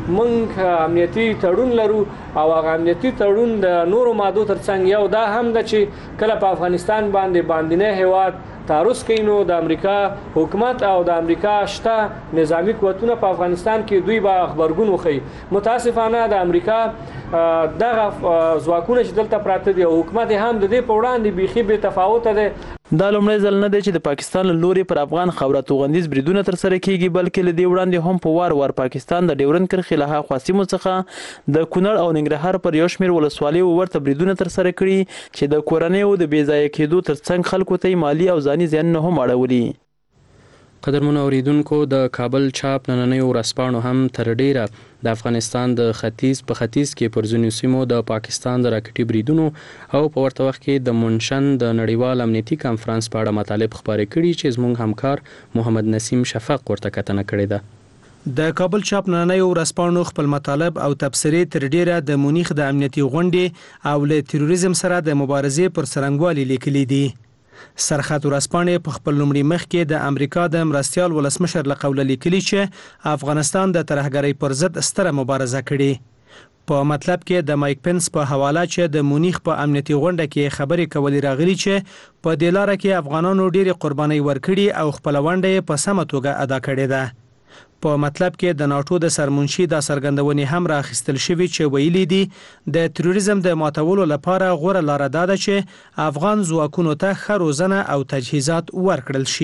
موږ امنیتي تړون لرو او هغه امنیتي تړون د نورو مادو ترڅنګ یو دا هم ده چې کله په افغانستان باندې باندینه هیواد تعرض کوي نو د امریکا حکومت او د امریکا شته نظامی قوتونه په افغانستان کې دوی به خبرګون وخی. متاسفانه د امریکا دغه ځواکونه چې دلته پراته دي او حکومت هم د دې په وړاندې بیخي بې تفاوته ده. دا لومړی ځل نه دی چې د پاکستان له لوري پر افغان خاوره توغندیز بریدونه ترسره کیږي، بلکې له دې وړاندې هم په وار وار پاکستان د ډیورند کرښې له هاخوا سیمو څخه د کونړ او ننګرهار پر یو شمېر ولسوالیو ورته بریدونه ترسره کړي چې د کورنیو د بې ځایه کېدو ترڅنګ خلکو ته مالي او ځاني زیانونه هم اړولي. قدرمنو اوریدونکو، د کابل چاپ نننیو ورځپاڼو هم تر ډیره د افغانستان د ختیځ په ختیځ کې پر ځینو سیمو د پاکستان د راکټي بریدونو او په ورته وخت کې د منشن د نړیوال امنیتي کانفرنس په اړه مطالب خبرې کړي چې زموږ همکار محمد نسیم شفق ورته کتنه کړې ده. د کابل چاپ نننیو ورځپاڼو خپل مطالب او تبصرې تر ډیره د مونیخ د امنیتي غونډې او له تروریزم سره د مبارزې پر څرنګوالي لیکلي دي. سرخط ورځپاڼې په خپل لومړي مخ کې د امریکا د مرستیال ولسمشر له قوله لیکلي چې افغانستان د ترهګرۍ پر ضد ستره مبارزه کړې. په مطلب کې د مایک پنس په حواله چې د مونیخ په امنیتي غونډه کې خبرې کولې راغلي چې په دې لاره کې افغانانو ډېرې قربانۍ ورکړي او خپل ونډه په سمه توګه ادا کړې ده. په مطلب کې د ناتو د سرمنشي د څرګندونې هم راخیستل شوی چې ویلي دي د تروریزم د ماتولو لپاره غوره لاره دا ده چې افغان ځواکونو ته ښه روزنه او تجهیزات ورکړل شي.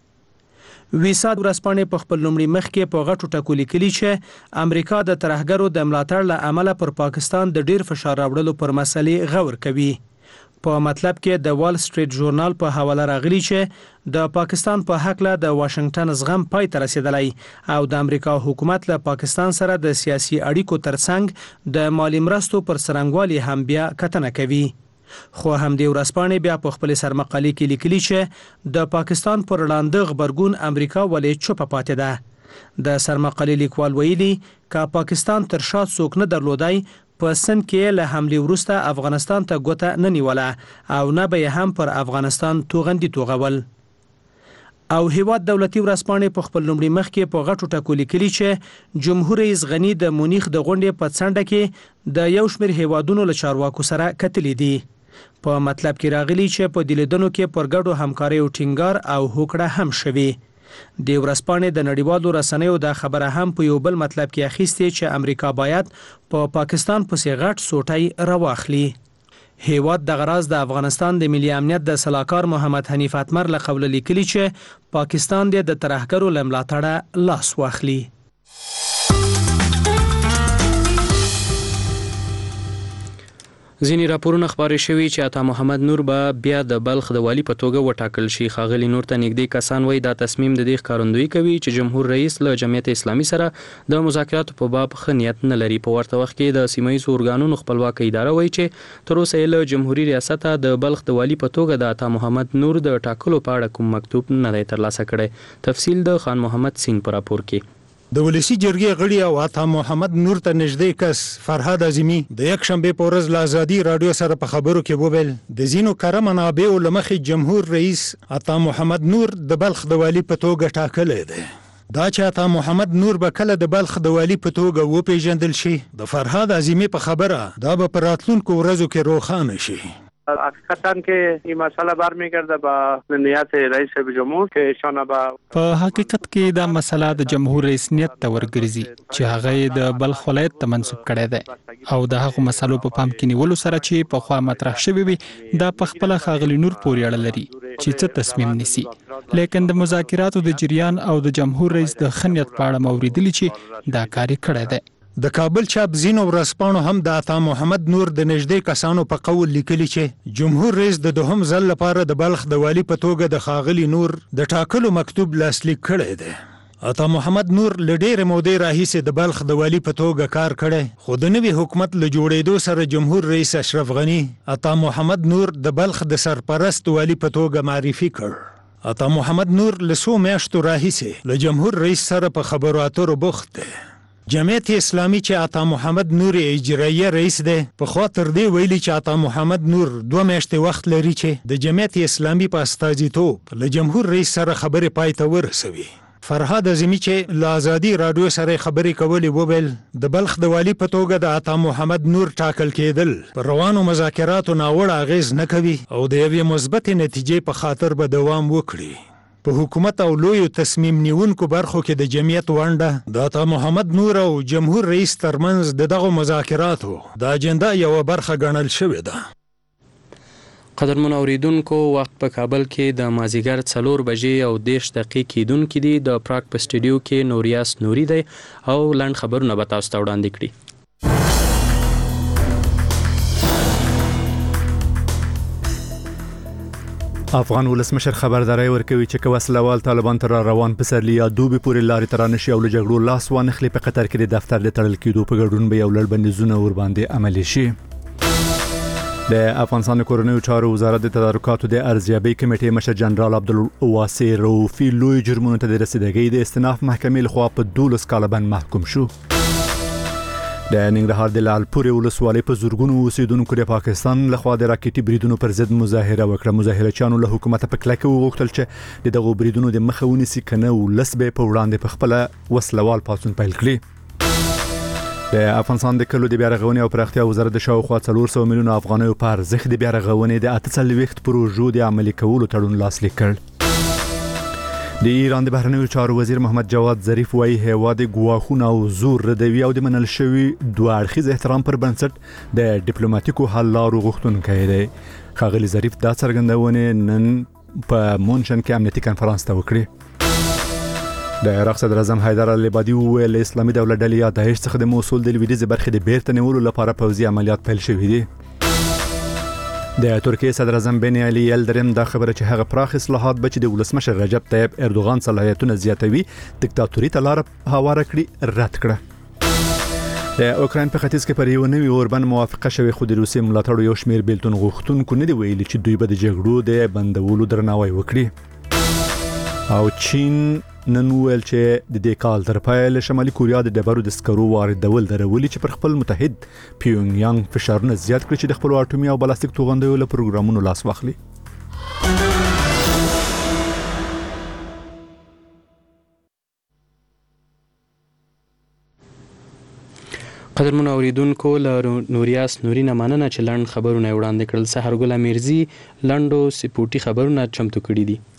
ویساد ورځپاڼې په خپل لومړي مخ کې په غټو ټکو لیکلي چې امریکا د ترهګرو د ملاتړ له امله پر پاکستان د ډیر فشار راوړلو پر مسلې غور کوي. په مطلب کې د وال سټریټ ژورنال په حواله راغلی چې د پاکستان په حق له د واشنگټن زغم پای ته رسیدلی او د امریکا حکومت له پاکستان سره د سیاسي اړیکو ترڅنګ د مالی مرستو پر څرنګوالي هم بیا کتنه کوي. خو همدې ورځپاڼې بیا په خپل سرمقالې کې لیکلي چې د پاکستان پر وړاندې غبرګون امریکا ولې چوپه پاتې ده. د سرمقالې لیکوال ویلي که پاکستان تر شا څوک نه درلودای په سن کې له حملې وروسته افغانستان ته ګوته نه نیوله او نه به هم پر افغانستان توغندي توغول. او هیواد دولتي ورځپاڼې په خپل لومړي مخ کې په غټو ټکو لیکلي چې جمهور رئیس غنی د مونیخ د غونډې په څنډه کې د یو شمېر هیوادونو له چارواکو سره کتلې دي. په مطلب کې راغلي چې په دې لیدنو کې پر ګډو همکاریو ټینګار او هوکړه هم شوي. د ورځپاڼې د نړیوالو رسنیو دا خبره هم په یو بل مطلب کې اخیستې چې امریکا باید په پاکستان پسې غټ سوټی راواخلي. هیواد د غراز د افغانستان د ملي امنیت د سلاکار محمد حنیف اتمر له قوله لیکلي چې پاکستان د ترهګرو له ملاتړه لاس واخلي. ځینې راپورونه خبرې شوي چې عطا محمد نور به بیا د بلخ د والي په توګه وټاکل شي. ښاغلي نور ته نږدې کسان وایي دا تصمیم د دې ښکارندویي کوي چې جمهور رئیس له جمعیت اسلامي سره د مذاکراتو په باب ښه نیت نه لري. په ورته وخت کې د سیمه ییزو ارګانونو خپلواک اداره وایي چې تر اوسه یې له جمهوریت ریاسته د بلخ د والي په توګه د عطا محمد نور د ټاکلو په اړه کوم مکتوب نه دی ترلاسه کړی. تفصیل د خان محمد سین په راپور کې. د ولسی جرګې غړي او عطا محمد نور ته نږدې کس فرهاد اعظمي د یک شنبه په ورځ له ازادي رادیو سره په خبرو کې وویل د زینو کره منابعو له مخې جمهور رئیس عطا محمد نور د بلخ د والي په توګه ټاکلی دی. دا چې عطا محمد نور به کله د بلخ د والي په توګه وپیژندل شي د فرهاد اعظمي په خبره دا به په راتلونکو ورځو کې روښانه شي. حقیقتا که این مسئله برمیگرده به نیت رئیس جمهور که ایشان به په حقیقت کې دا مسله د جمهور رئیس نیت ته ورګرځي چې هغه د بلخ ولایت ته منسوب کړی دی او د هغو مسلو په پام کې نیولو سره چې په خوا مطرح شوی وي دا په خپل ښاغلي نور پورې اړه لري چې څه تصمیم نیسي. لیکن د مذاکراتو د جریان او د جمهور رئیس د ښه نیت په اړه مو اورېدلي چې دا کار یې کړی دی. د کابل چاپ ځینو ورځپاڼو هم د عطا محمد نور د نږدې کسانو په قول لیکلي چې جمهور رئیس د دوهم ځل لپاره د بلخ د والي په توګه د ښاغلي نور د ټاکلو مکتوب لاسلیک کړی دی. عطا محمد نور له ډېرې مودې راهیسې د بلخ د والي په توګه کار کړی خو د نوي حکومت له جوړېدو سره جمهور رئیس اشرف غني عطا محمد نور د بلخ د سرپرست والي په توګه معرفي کړ. عطا محمد نور له څو میاشتو راهیسې له جمهور رئیس سره په خبرو اترو بوخت دی. جمعیت اسلامي چې عطا محمد نور اجرایه رئیس دی په خوا تر دې ویلي چې عطا محمد نور دوه میاشتې وخت لري چې د جمعیت اسلامي په استازیتوب له جمهور رئیس سره خبرې پای ته ورسوي. فرهاد اعظمي چې له ازادي رادیو سره خبرې کولې وویل د بلخ د والی په توګه د عطا محمد نور ټاکل کېدل پر روانو مذاکراتو ناوړه اغیز نه کوي او د یوې مثبتې نتیجې په خاطر به دوام وکړي په حکومت او لویو تصمیم نیونکو برخو کې د جمعیت ونډه د عطا محمد نور او جمهور رئیس ترمنځ د دغه مذاکراتو د اجنډا یوه برخه ګڼل شوې ده. قدرمن اوریدونکو وخت په کابل کې د مازیګر څلور بجې او دیش دقیقې کېدونکې دي. د پراګ په سټوډیو کې نوریاس نوري دی او لنډ خبرونه به تاسو ته وړاندې کړي. افغان ولسمشر خبرداري ورکوي چې که وسلوال طالبان تر روان پسرلی یا دوبي پورې لارې تر نشي او له جګړو لاس وانخلي په قطر کې د دفتر د تړل کېدو په ګډون به یو لړ بندیزونه ور باندې عملي شي. د افغانستان کورنیو چارو وزارت د تدارکاتو د ارزیابۍ کمیټې مشر جنرال عبدالواسع رؤفي لوی جرمونو ته د رسیدګۍ د استئناف محکمې لخوا په دولس کاله بند محکوم شو. د ننګرهار د لعلپورې ولسوالۍ په زورګونو اوسیدونکو د پاکستان لخوا د راکټي بریدونو پر ضد مظاهره وکړه. مظاهرچیانو له حکومت په کلکه وغوښتل چې د دغو بریدونو د مخه ونیسي کنه ولس به په وړاندې په خپل وسلوال پاڅون پیل کړي. د افغانستان د کلو د بیا رغونې او پراختیا وزارت د شاوخوا څلور سوه میلیونه افغانیو په ارزښت د بیا رغونې د اته څلوېښت پروژو د عملي کولو تړون لاسلیک کړ. د ایران د بهرنیو چارو وزیر محمد جواد ظریف وایي هیواد ګواښونه او زور ردوي او د منل شوي دوه اړخیز احترام پر بنسټ د ډیپلوماټیکو حل لارو غوښتونکی دی. ښاغلي ظریف دا څرګندونې نن په مونشن کې امنیتي کنفرانس ته وکړي. د عراق صدر اعظم حیدر العبادي وویل اسلامي دولت ډلې یا داعش څخه د موصل د لویدیځ برخې د بیرته نیولو لپاره پوځي عملیات پیل شوي دي. د ترکیې صدر اعظم بن علي یلدریم دا خبره چې هغه پراخ اصلاحات به چې د ولسمشر رجب طیب اردوغان صلاحیتونه زیاتوي دیکتاتوري ته لار هواره کړي رد کړه. د اوکراین په ختیځ کې پر یو نوي اوربند موافقه شوې خو د روسیې ملاتړ یو شمېر بیلتون غوښتونکو نه دی ویلي چې دوی به د جګړو د بندولو درناوی وکړي. او چین نن ویل چې د دې کال تر پایه شمالي کوریا د ډبرو د سکرو واردول درولي چې پر خپل متحد پیونګ یانګ فشارونه زیات کړي چې د خپل اټومي او بلاستیک توغندیو له پروګرامونو لاس واخلي. قدرمن اوریدونکو له نوریاس نوري نه مننه چې لنډ خبرونه وړاندې کړل. سحرګل امیرزي لنډو سپورتي خبرونه چمتو کړي دي.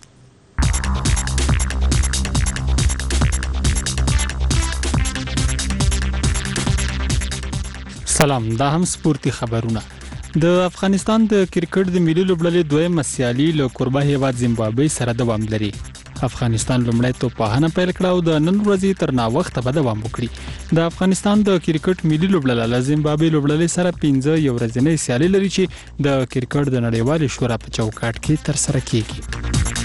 سلام، دا هم سپورتي خبرونه. د افغانستان د کرکټ د ملي لوبډلې دویمه سیالي له کوربه هیواد زیمبابوې سره دوام لري. افغانستان لومړی توپاهنه پیل کړه او د نن ورځې تر ناوخته به دوام وکړي. د افغانستان د کرکټ ملي لوبډله له زیمبابوې لوبډلې سره پنځه یو ورځنۍ سیالي لري چې د کرکټ د نړیوالې شورا په چوکاټ کې تر سره کیږي.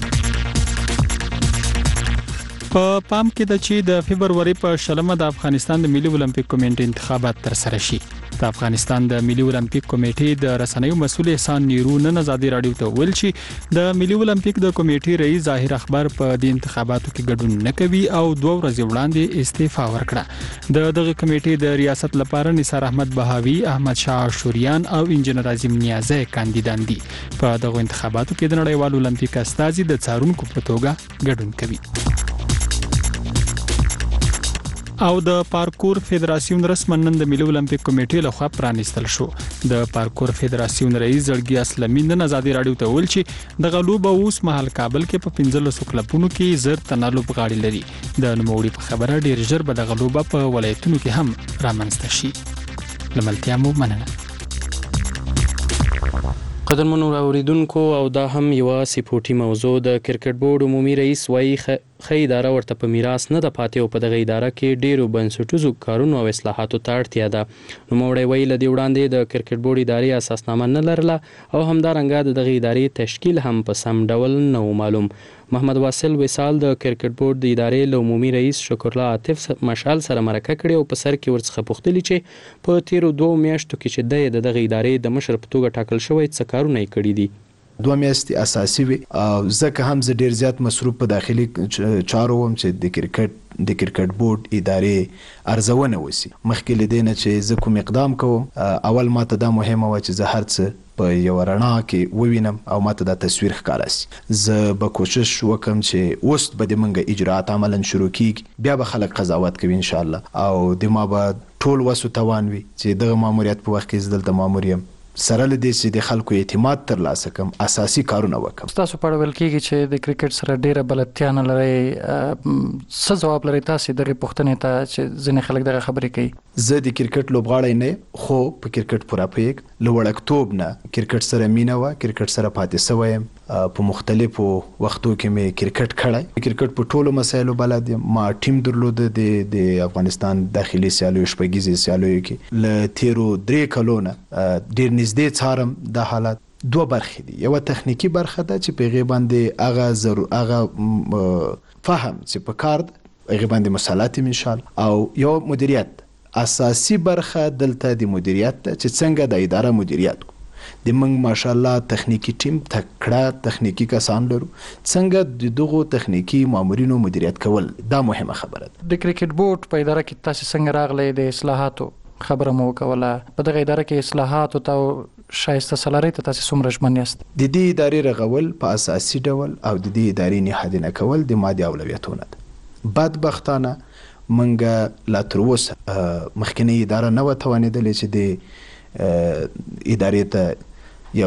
په پام کې د چې د فبرवरी په شلمه د افغانستان د ملي اولمپیک کمیټې انتخابات تر سره شي. د افغانستان د ملي اولمپیک کمیټې د رسنیو مسؤل احسان نیرو نن آزادي رادیو ته ویل چې د ملي اولمپیک د کمیټې رئیس ظاهر اخبار په دې انتخاباتو کې ګډون نه کوي او دوه ورځې وړاندې استعفا ورکړه. د دغه کمیټې د ریاست لپاره نثار احمد بهاوي، احمد شاه شوریان او انجنیر اعظم نیازی کاندیدان دي. په دغه انتخاباتو کې د نړیوال اولمپیک استازي د څارونکو په توګه ګډون کوي. او د پارکور فدراسیون رسمن نن د ملي اولمپیک کمیټې لخوا پرانیستل شو. د پارکور فدراسیون رئیس زړګي اسلمي نن آزادي رادیو ته ویل چې د غلوب اوس مهال کابل کې په پنځلسو کلبونو کې زر تنالوب غاړي لري. د نوموړي په خبره ډیر ژر به د غلوب په ولایتونو کې هم رامنځته شي. لملتیا مو مننه. قدرمنو اوریدونکو او دا هم یو سپورتي موضوع. د کرکټ بورډ عمومي رئیس وایي خې اداره ورته په میراث نه د پاتې او په دغه اداره کې ډیرو بنسټیزو کارونو او اصلاحاتو ته اړتیا ده. نو موړی ویل د وړاندې د کرکټ بورډ ادارې اساسنامه نه لرله او همدارنګه د دغه ادارې تشکیل هم په سم ډول نه معلوم. محمد واصل وصال د کرکټ بورډ د ادارې له عمومي رئیس شکرالله عاطف مشال سره مرکه کړې او په سر کې ورڅخه پوښتنه چې په تیرو دوه میاشتو کې چې د دغه ادارې د مشر په توګه ټاکل شوی څه کارونه یې کړي دي. دوه میاشتې اساسي وي او ځکه هم زه ډیر زیات مصروف په داخلي چارو وم چې د کرکټ د کرکټ بورډ ادارې ارزونه وسی. مخکې له دې نه چې زه کوم اقدام کوم اول ماته دا مهمه و چې زه هر څه په یو رڼا کې ووینم او ماته دا تصویر ښکاره سي. زه به کوشش وکم چې اوس به د منګه اجراعات عملا شروع کیږي، بیا به خلک قضاوت کوي ان شاء الله، او د ما به ټول وسو توان وي چې دغه ماموریت په وخت کې زه دلته مامور یم، سره له دې چې د خلکو اعتماد ترلاسه کړم، اساسي کارونه وکړم. تاسو په اړه ویل کېږي چې د کرکټ سره ډیره بلدتیا نه لرئ، څه ځواب لرئ تاسو دغه پوښتنې ته چې ځینې خلک دغه خبرې کوي؟ زه د کرکټ لوبغاړی نه، خو په کرکټ پوره پوهیږم. له وړکتوب نه کرکټ سره مینه وه، کرکټ سره پاتې سوی یم، په مختلفو وختو کې مې کرکټ کړی. کرکټ په ټولو مسایلو بلد یم. ما ټیم درلوده د د افغانستان داخلي سیالیو شپږیزې سیالیو کې. له تیرو درې کلو نه ډېر نږدې څارم دا حالات. دوه برخې دي، یوه تخنیکي برخه ده چې په هغې باندې هغه ضرور هغه فهم چې په کار ده هغې باندې مسلط یم انشاءالله، او یو مدیریت. اساسي برخه دلته د مدیریت ده چې څنګه د اداره مدیریت کو. د موږ ماشاءالله تخنیکی ټیم تکړه تخنیکی کسان لرو، څنګه د دغو تخنیکی مامورینو مدیریت کول دا مهمه خبره ده. د کرکټ بورډ په اداره کې تاسو څنګه راغلی؟ د اصلاحاتو خبره مو وکوله، په دغه اداره کې اصلاحاتو ته شایسته سلاري ته تاسو څومره ژمن یاست؟ د دې ادارې رغول په اساسي ډول او د دې ادارې نهادینه کول د مادي اولویتونه ده. بدبختانه منګه لا تر اوسه مخکنی اداره نه و توانېدلې چې د ادارې ته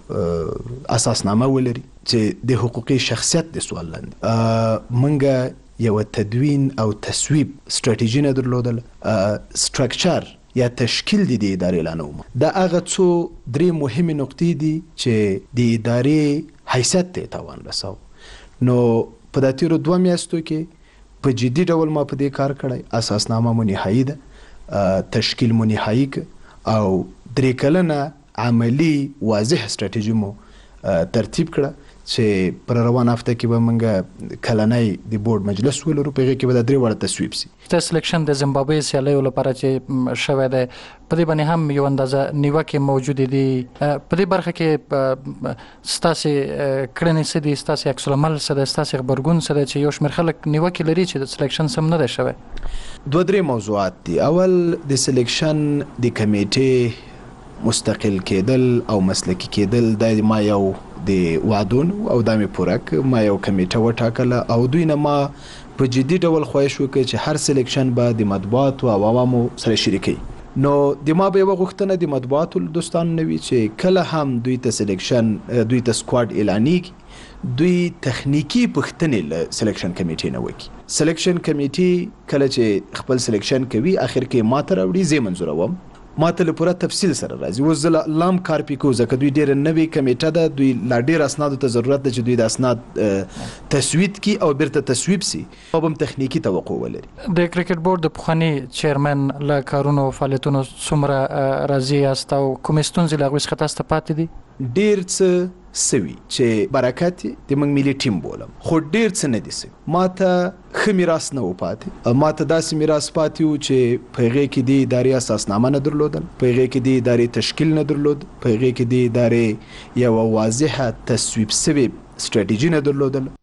یو اساسنامه ولري چې د حقوقي شخصیت د سوال لاندې. منګه یو تدوین او تصویب ستراتیژي نه درلودل، سټرکچر یا تشکیل د دې ادارې لا نه و. دا هغه څو درې مهمې نقطې دي چې د ادارې حیثیت ته تاوان رساو. نو په دا تیرو دوه میاشتو کې په جدي ډول ما په دې کار کړی. اساسنامه مو نهایي ده، تشکیل مو نهایي او درې کلنه عملی واضح ستراتیژي مو ترتیب کړه چې پر روان هفته کې به موږ کلنۍ د بورډ مجلس ولرو، په هغې کې به دا درې واړه تصویب سي. د سلیکشن د زیمبابوې سیالیو لپاره چې شوی دی، په دې باندې هم یو اندازه نیوکې موجودې دي. په دې برخه کې ستاسې کړنې څه دي، ستاسې عکس العمل څه دی، ستاسې غبرګون څه دی چې یو شمېر خلک نیوکې لري چې د سلیکشن سم نه دی شوی؟ دوه درې موضوعات دي. اول د سلیکشن د کمیټې مستقل کېدل او مسلکي کېدل، دا ما یو د وعدون او دا مې پوره ک ما یو کمیټه وټاکله او دوی نه ما په جدي ډول خواهش وکړ چې هر سلیکشن به د مطبوعاتو او عوامو سره شریکي. نو د ما به یوه غوښتنه د مطبوعاتو دوستانو نه وي چې کله هم دوی ته سلیکشن دوی ته سکواډ اعلانیږي، دوی تخنیکی پوښتنې له سلیکشن کمیټې نه وکړي. سلیکشن کمیټې کله چې خپل سلیکشن کوي اخر کې ما ته راوړي، زه منظوروم، ما ته له پوره تفصیل سره راځي. اوس زه لام کار پې کوو ځکه دوی ډېره نوې کمیټه ده، دوی لا ډېر اسنادو ته ضرورت ده چې دوی د اسناد تسوید کي او بیرته تصویب سي، او هم تخنیکی توقع ولري. د کرکټ بورډ د پخواني چیرمن له کارونو او فعالیتونو څومره راضي یاست او کومې ستونزې له هغوی څخه تاسو ته پاتې دي؟ ډېر څه سوي چې برکت د موږ ملي ټیم بولم، خو ډېر څه نه دي سوي. ما ته ښه میراث نه و پاتې، ما ته داسې میراث پاتې و چې په هغې کې د ادارې اساسنامه نه درلودل، په هغې کې د ادارې تشکیل نه درلود، په هغې کې د ادارې یوه واضحه تصویب سوې ستراتیژي نه درلودل.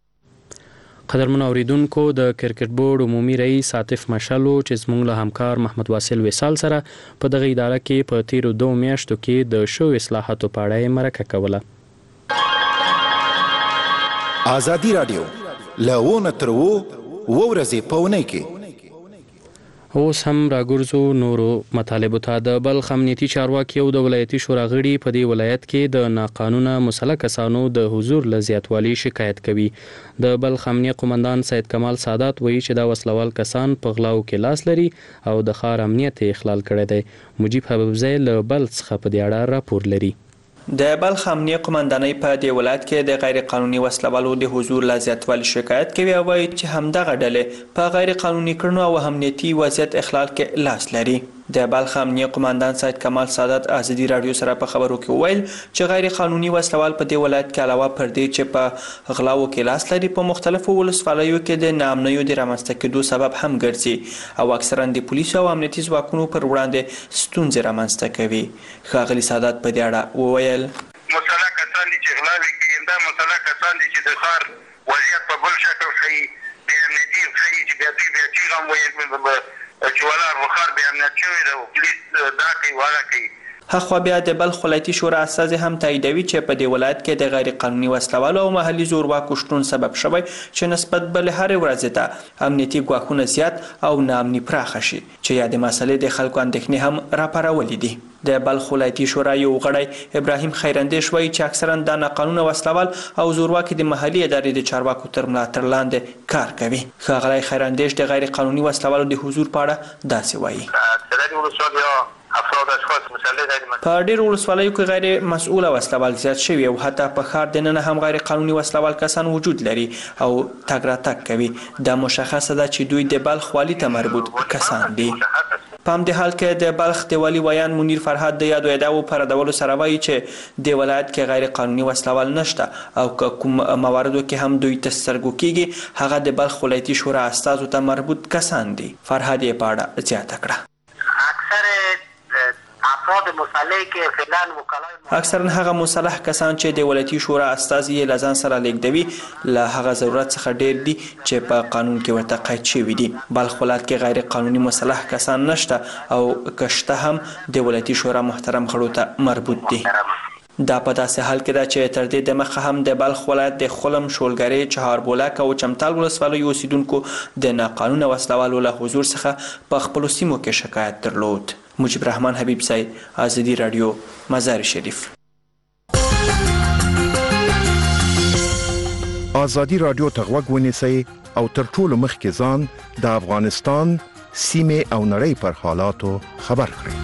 قدرمن اوریدونکو، د کرکټ بورډ عمومي رئیس عاطف مشالو چې زموږ له همکار محمد واصل وصال سره په دغه اداره کې په تیرو دوه میاشتو کې د شوو اصلاحاتو په اړه یې مرکه کوله. ازادي راډیو له تر و ورځې په اونۍ کې اوس هم راګرځو نورو مطالبو ته. د بلخ امنیتي چارواکي او د ولایتي شورا غړي په دې ولایت کې د ناقانونه مسلح کسانو د حضور له زیاتوالي شکایت کوي. د بلخ امنیه قومندان سید کمال سادات وایي چې دا وسلوال کسان په غلاو کې لاس لري او د ښار امنیت اخلال کړی دی. مجیب حبیبزی له بلخ څخه په دې اړه راپور لري. د بلخ امنیه قومندانۍ په دې ولایت کې د غیر قانوني وسلوالو د حضور لا زیاتوالي شکایت کوي او وایي چې همدغه ډلې په غیر قانوني کړنو او امنیتي وضعیت اخلال کې لاس لري. د بلخ امنیه قومندان سید کمال سادات ازادي رادیو سره په خبرو کې وویل چې غیر قانوني وسلوال په دې ولایت کې علاوه پر دې چې په غلاو کې لاس لري، په مختلفو ولسوالیو کې د ناامنیو د رامنځته کېدو سبب هم ګرځي او اکثرا د پولیسو او امنیتي ځواکونو پر وړاندې ستونزې رامنځته کوي. ښاغلي سادات په دې اړه وویل مسلح کسان دي چې غلاوې کوي، همدا مسلح کسان دي چې د ښار وضعیت په بل شکل ښیي، بې امنیتي ښیي چې بیا دوی بیا چیغه هم ویل چې ولاړ ښار بې امنیت شوی دی او پولیس دا کوي واغه کوي. هغه بیا د بلخ ولایتي شورا استازي هم تاییدوي چې په دې ولایت کې د غیر قانوني وسلوالو او محلي زورواکو شتون سبب شوی چې نسبت بل هر ورځ ته امنیتي ګواښونه زیات او ناامني پراخه شي چې یا د مسلې د خلکو اندېښنې هم راپارولې دي. د بلخ ولایتي شورا یو غړی ابراهیم خیراندیش وایي چې اکثرا د ناقانونه وسلوال او زورواکي د محلي ادارې د چارواکو تر ملاتړ لاندې کار کوي. ښاغلی خیراندیش د غیر قانوني وسلوالو د حضور په اړه داسې وایي. په ډېرو ولسوالیو کې غیر مسؤله وسلوال زیات شوي او حتی په ښار دننه هم غیر قانوني وسلوال کسان وجود لري او تګ راتګ کوي. دا مشخصه ده چې دوی د بلخ والي ته مربوط کسان دي. په همدې حال کې د بلخ د والي ویان منیر فرهاد د یادو ادعاو په ردولو سره وایي چې د ولایت کې غیر قانوني وسلوال نشته او که کوم مواردو کې هم دوی ته سترګو کېږي هغه د بلخ ولایتي شورا استازو ته مربوط کسان دي. فرهاد یې په اړه زیاته کړه. اکثرا هغه مصالح کسان چې د ولایتي شورا استازي یې له ځان سره لیږدوي له هغه ضرورت څخه ډېر دي چې په قانون کې ورته قید شوي دي. بلخ ولایت کې غیر قانوني مصالح کسان نشته او که شته هم د ولایتي شورا محترم غړو ته مربوط دي. دا په داسې حال کې ده چې تر دې دمخه هم د بلخ ولایت د خلم، شولګرې، چهاربولک او چمتال ولسوالیو اوسیدونکو د ناقانونه وسلوالو له حضور څخه په خپلو سیمو کې شکایت درلود. مجيب رحمان حبیب سای، آزادی رادیو، مزار شریف. آزادی رادیو ته غوږ ونیسئ او تر ټولو مخکې ځان د افغانستان سیمې او نړۍ پر حالاتو خبر کړئ.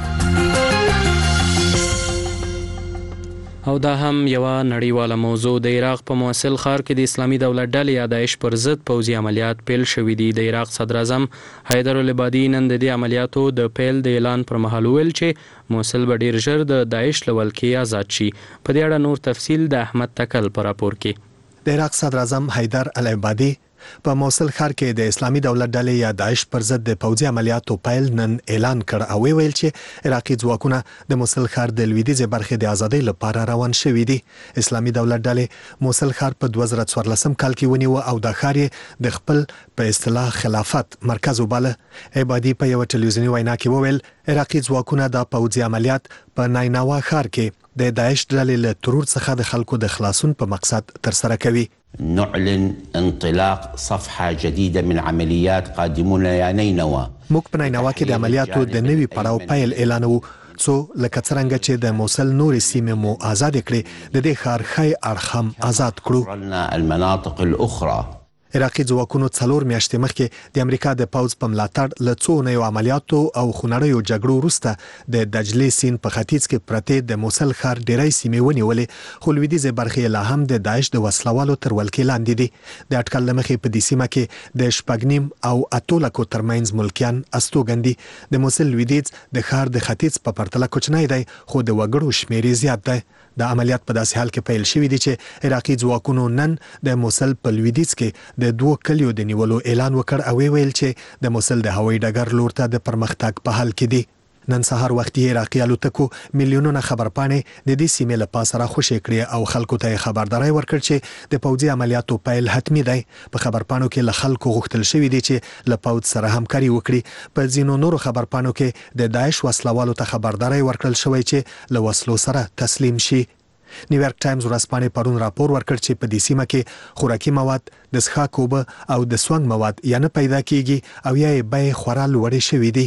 او دا هم یوه نړیواله موضوع. د عراق په موصل ښار کې د اسلامي دولت ډلې یا داعش پر ضد پوځي عملیات پیل شوي دي. د عراق صدر اعظم حیدر العبادي نن د دې عملیاتو د پیل د اعلان پر مهال وویل چې موصل به ډیر ژر د داعش له ولکې آزاد شي. په دې اړه نور تفصیل د احمد تکل په راپور کې. د عراق صدر اعظم حیدر العبادي په موصل ښار کې د اسلامي دولت ډلې یا داعش پر ضد د پوځي عملیاتو پیل نن اعلان کړ او ویل چې عراقي ځواکونه د موصل ښار د لویدیځې برخې د ازادۍ لپاره روان شوي دي. اسلامي دولت ډلې موصل ښار په دوه زره څوارلسم کال کې ونیو او دا ښار یې د خپل په اصطلاح خلافت مرکز وباله. عبادي په یو ټلویزیوني وینا کې وویل عراقي ځواکونه د پوځي عملیات په نایناوا ښار کې د داعش ډلې له ترور څخه د خلکو د خلاصون په مقصد ترسره کوي. نعلن انطلاق صفحة جديدة من عمليات قادمون إلى نينوى. موږ په نینوا کې د عملیاتو د نوي پړاو پیل اعلانوو څو لکه څرنګه چې د موصل نورې سیمې مو آزاد کړې د دې ښار ښی اړخ هم آزاد کړو. المناطق الأخرى عراقي ځواکونو څلور میاشتې مخکې د امریکا د پوځ په ملاتړ له څو نویو عملیاتو او خونړیو جګړو وروسته د دجلې سیند په ختیځ کې پرتې د موصل ښار ډیری سیمې ونیولې خو لویدیځې برخې لا هم د داعش د وسلوالو تر ولکې لاندې دي. د اټکل له مخې په دې سیمه کې د شپږ نیم او اتو لکو ترمنځ ملکیان استوګن دي. د موصل لویدیځ د ښار د ختیځ په پرتله کوچنی دی خو د وګړو شمېر زیات دی. د عملیات په داسې حال کې پیل شوي دي چې عراقي ځواکونو نن د موصل په لویدیځ کې د دوو کلیو د نیولو اعلان وکړ او ویل چې د موصل د هوایي ډګر لور ته د پرمختګ په حال کې دي. نن سهار وختي عراقي الوتکو میلیونونه خبرپاڼې د دې سیمې له پاسه راخوشې کړې او خلکو ته خبرداري ورکړ چې د پوځي عملیاتو پیل حتمي دی. په خبرپاڼو کې له خلکو غوښتل شوي دي چې له پوځ سره همکاري وکړي. په ځینو نورو خبرپاڼو کې د داعش وسلوالو ته خبرداري ورکړل شوی چې له وسلو سره تسلیم شي. نیویارک ټایمز ورځپاڼې پرون راپور ورکړ چې په دې سیمه کې خوراکي مواد، د څښاک اوبه او د سونګ مواد یا نه پیدا کیږي او یا یې بیې خورا لوړې شوي دي.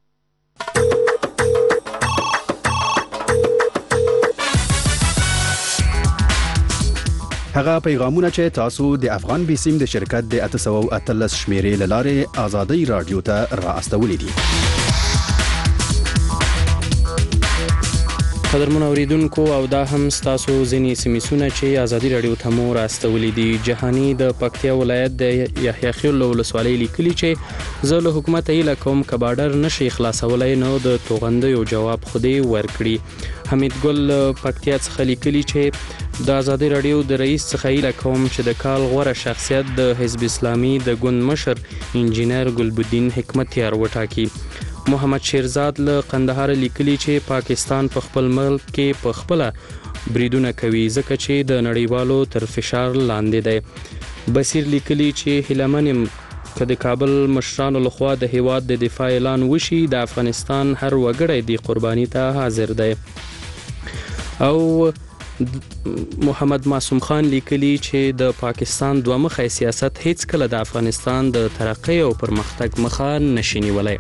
هغه پیغامونه چې تاسو د افغان بیسیم د شرکت د اته سوه او اتلس شمیرې له لارې آزادۍ رادیو ته را استولي دي. قدرمن اوریدونکو او دا هم ستاسو ځینې سمیسونه چې آزادي رادیو ته مو راستولي دي. جهانی د پکتیا ولایت د یحیی خیل ولسوالۍ لیکلي چې زه له حکومت ایله کوم کباډر نشي خلاصولای نو د توغندیو جواب خودي ورکړي. حمید ګل پکتیا څخه لیکلي چې د آزادي رادیو د رئیس څخه ایله کوم چې د کال غوره شخصیت د حزب اسلامي د ګوند مشر انجینر ګلبدین حکمتیار وټاکي. محمد شیرزاد له قندهار لیکلي چې پاکستان په خپل ملک کې په خپل بریدونه کوي ځکه چې د نړیوالو تر فشار لاندې دی. بصیر لیکلي چې هیلمن که د کابل مشرانو لخوا د هیواد د دفاع اعلان وشي د افغانستان هر وګړی د قرباني ته حاضر دی. او محمد معصوم خان لیکلی چې د پاکستان دوه مخی سیاست هیڅ کله د افغانستان د ترقۍ او پرمختګ مخه نشي نیولی.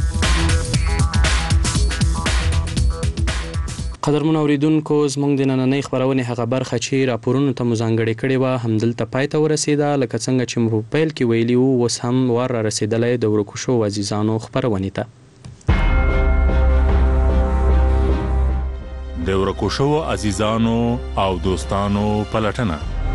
قدرمن اوریدونکو زموږ د نننۍ خبرونې هغه برخه چې راپورونو ته مو ځانګړې کړې وه همدلته پای ته ورسېده. لکه څنګه چې مو په پیل کې ویلي وو اوس هم وار را رسېدلی د ورکو شوو عزیزانو خپرونې ته. د ورکو شوو عزیزانو او دوستانو پلټنه.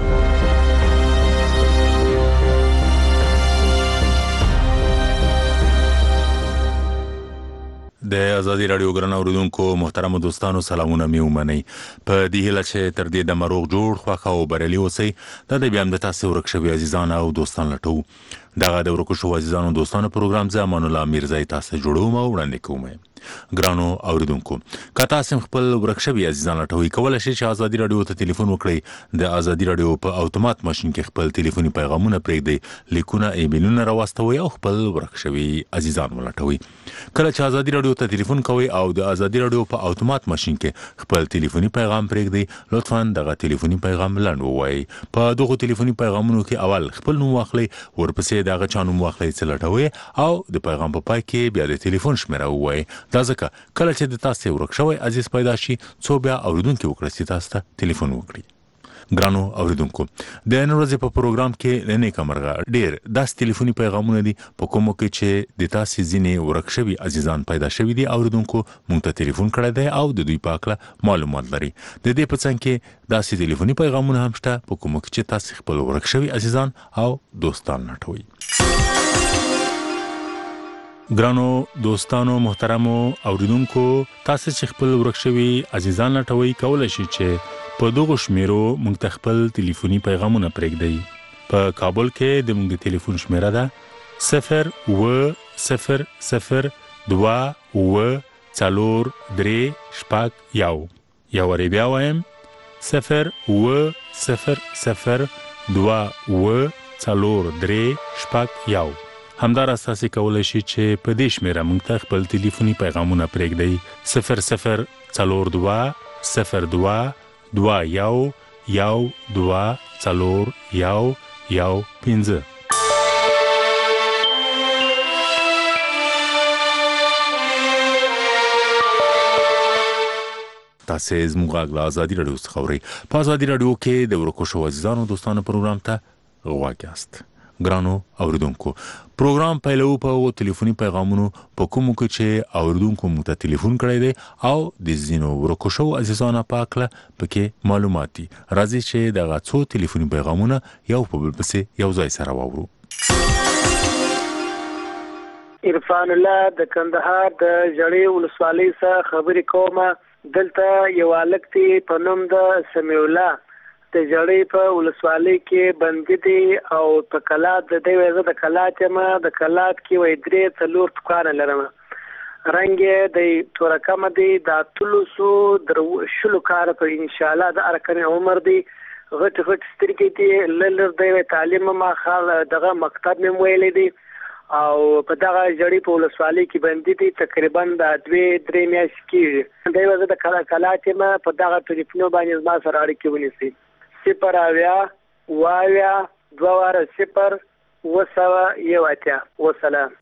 د ازادي رادیو ګران اوریدونکو محترم دوستانو سلامونه مې ومنئ. په دې هیله چې تر دې د مروغ جوړ خوښ او بریالي اوسئ. دا د بیا هم د تاسو ورک شوي عزیزان او دوستان لټو. دغه د ورکو شوو عزیزانو دوستانو پروګرام زه امان الله میرزای تاسو جوړوم او وړاندې کوم. ګرانو اوریدونکو که تاسو خپل ورک شوي عزیزان لټوي کولای شئ چې ازادي رادیو ته ټلیفون وکړئ. د ازادي رادیو په اتومات ماشين کې خپل ټلیفوني پیغامونه پرېږدئ، لیکونه ایمیلونه راواستوي او خپل ورک شوي عزیزان ولټوي. کله چې ازادي رادیو ته ټلیفون کوئ او د ازادي رادیو په اتومات ماشين کې خپل ټلیفوني پیغام پرېږدئ، لطفا دغه ټلیفوني پیغام لنډ ووایئ. په دغه ټلیفوني پیغامونو کې اول خپل نوم واخلئ، ورپسې دغه چا نوم واخلئ چې لټوي او د پیغام په پای کې بیا د ټلیفون شمیره ووایئ. دا ځکه کله چې د تاسو ورک شوی عزیز پیدا شي څو بیا اوریدونکو وکړي چې تاسو ته ټلیفون وکړي. ګرانو اوریدونکو د نن ورځې په پروګرام کې لنې کمرغه ډیر داس ټلیفوني پیغامونه دي په کومو کې چې د تاسو ځینې ورک شوی عزیزان پیدا شوی دي. اوریدونکو مونږ ته ټلیفون کړی دی او د دوی په اړه معلومات لري. د دې په څنګ کې داسې ټلیفوني پیغامونه هم شته په کومو کې چې تاسو خپل ورک شوی عزیزان او دوستان لټوي. ګرانو دوستانو محترمو اوریدونکو تاسو چې خپل ورک شوي عزیزان لټوي کولای شئ چې په دغه شمیرو موږ ته خپل ټلیفوني پیغامونه پرېږدئ. په کابل کې د موږ ټلیفون شمیره ده صفر و صفر صفر دوه و څلور درې شپږ یو. یو وری بیا وایم صفر و صفر صفر دوه و څلور درې شپږ یو. همداراز تاسو کولای شئ چې په دې شمیره موږ ته خپل ټلیفوني پیغامونه پرېږدئ صفر صفر څلور دوه صفر دوه دوه یو یو دوه څلور یو یو پنځه. تاسو زموږ غږ له ازادي رادیو څخه اورئ. په ازادي رادیو کې د ورکو شوو عزیزانو دوستانو پروګرام ته غواړئ یاست. ګرانو اوریدونکو پروګرام پیلو په ټلیفوني پیغامونو په کومو کې چې اوریدونکو مو ته ټلیفون کړی دی او د زینو ورکو شو عزیزانو په اړه پکې معلومات دي. راځي چې دغه څو ټلیفوني پیغامونه یو په بل پسې یو ځای سره واورو. عرفان الله د کندهار د جړې ولسوالۍ څخه خبرې کوم. دلته یو الک دی په نوم د سمیع الله د جړې په ولسوالۍ کې بندي دي او په کلات د دوی وزه د کلات ما د کلات کې وې درې څلور ټکانه لرم. رنګ د تورکم دي د تلوسو در شلو کار په ان شاء الله د ارکان عمر دي غټ غټ سترګې دي للر د تعلیم ما خال دغه مکتب مې ویلې دي او په دغه جړې په ولسوالۍ کې بندي دي تقریبا د دوه درې میاشتې کې دوی وزه د کلات ما په دغه ټلیفون باندې ما سره اړیکه ونیسي. صفر اویا واویا دواره صفر وسوه یو اتیا. وسلام.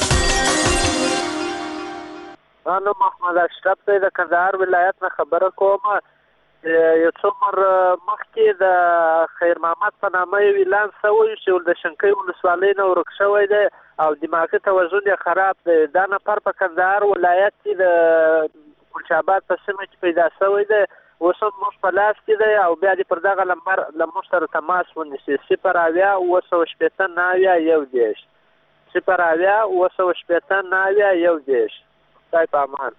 انا محمد اشرف دی د کندهار ولایت نه خبره کوم. یو څو مر مخکې د خیر محمد په نامه یو اعلان شوی چې د شنکۍ ولسوالۍ نه ورک شوی دی او دماغي توازن یې خراب دی. دا نفر په کندهار ولایت کې د کلچاباد په سیمه کې پیدا شوی دی. اوس هم موږ په لاس کې دی او بیا دې پر دغه نمبر له موږ سره تماس ونیسي. صفر اویا اوه سوه شپېته نهه اویا یو دېرش. صفر اویا اوه سوه شپېته نهه اویا یو دېرش. خدای په امان.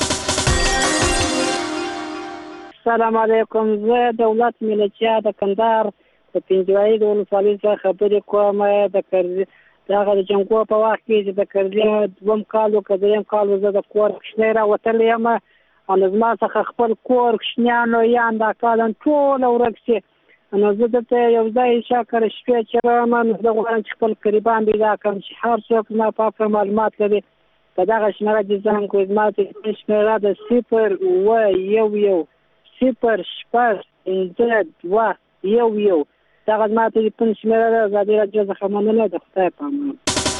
السلام علیکم. زه دولت ملچیا د کندهار په پنځوایي د ولسوالۍ څخه خبرې کوم. د کرزي دغه د جنګو په وخت کې چې د کرزي دوم کال و که درېیم کال زه د کور کوچنی راوتلی یم او زما څخه خپل کور کوچنیانو یا دا کالن ټول ورک شي. نو زه دلته یو ځای شاکر شپې چې راغلم نو زه غواړم چې خپل قریبان پیدا کړم چې هر څوک زما په هکله معلومات لري په دغه شمېره دې زنګ کړئ. زما تلیفون شمېره ده صفر اووه یو یو صفر شپږ پنځه دوه یو یو. دغه زما تلیفون شمېره ده. ازادي راډیو څخه مننه. د خدای په امان.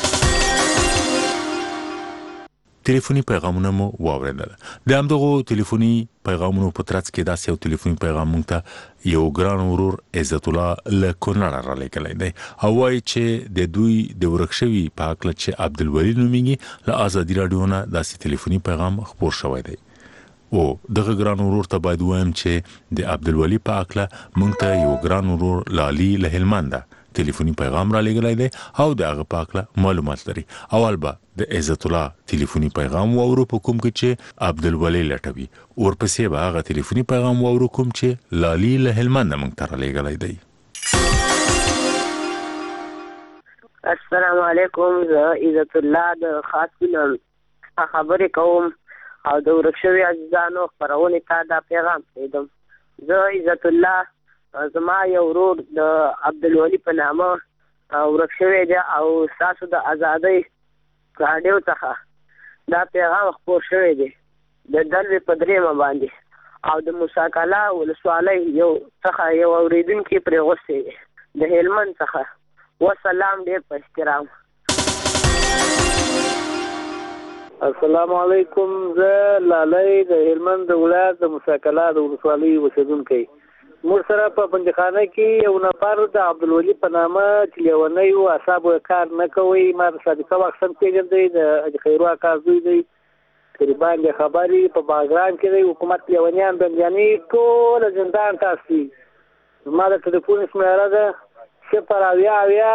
ټلیفوني پیغامونه مو واورېدل. د همدغو ټلیفوني پیغامونو په ترڅ کې داسې یو ټلیفوني پیغام مونږ ته یو ګران ورور عزت الله له کونړه را لېږلی دی او وایي چې د دوی د ورک شوي په هکله چې عبدالولي نومیږي له ازادي راډیو نه داسې ټلیفوني پیغام خپور شوی دی. او دغه ګران ورور ته باید وایم چې د عبدالولي په هکله مونږ ته یو ګران ورور لالي له هلمنده ټلیفوني پیغام را لېږلی دی او د هغه په هکله معلومات لري. اول به د عزت الله ټلیفوني پیغام واورو په کوم کې چې عبدالولي لټوي، ورپسې به هغه ټلیفوني پیغام واورو کوم چې لالي له هلمنده موږ ته را لېږلی دی. السلام علیکم. زه عزت الله د خاصینو خبرې کوم او د ورک شوي عزیزانو خپرونې ته دا پیغام پرېږدم. زه عزت الله زما یو ورور د عبدالولي په نامه ورک شوی دی او ستاسو د ازادۍ راډیو څخه دا پیغام خپور شوی دی د دلوې په درېیمه باندې او د موسی کلا ولسوالۍ یو څخه یو اورېدونکي پرې غوښتی دی د هلمند څخه. وسلام. ډېر په احترام. السلام علیکم. زه لالی د هلمند ولایت د موسی کلا د ولسوالۍ اوسېدونکی. موږ سره په بندیخانه کې یو نفر د عبدالولي په نامه چې لیونی و، اعصابو کار نه کوي. ما د صادقه واکسن پېژندی، د خیرو اکا زوی دی، قریبان دی خبرې په باګرام کې دی. حکومت لیونیان بندیانې ټوله زندان ته استي. زما د ټلیفون شمېره ده صفر اویا اویا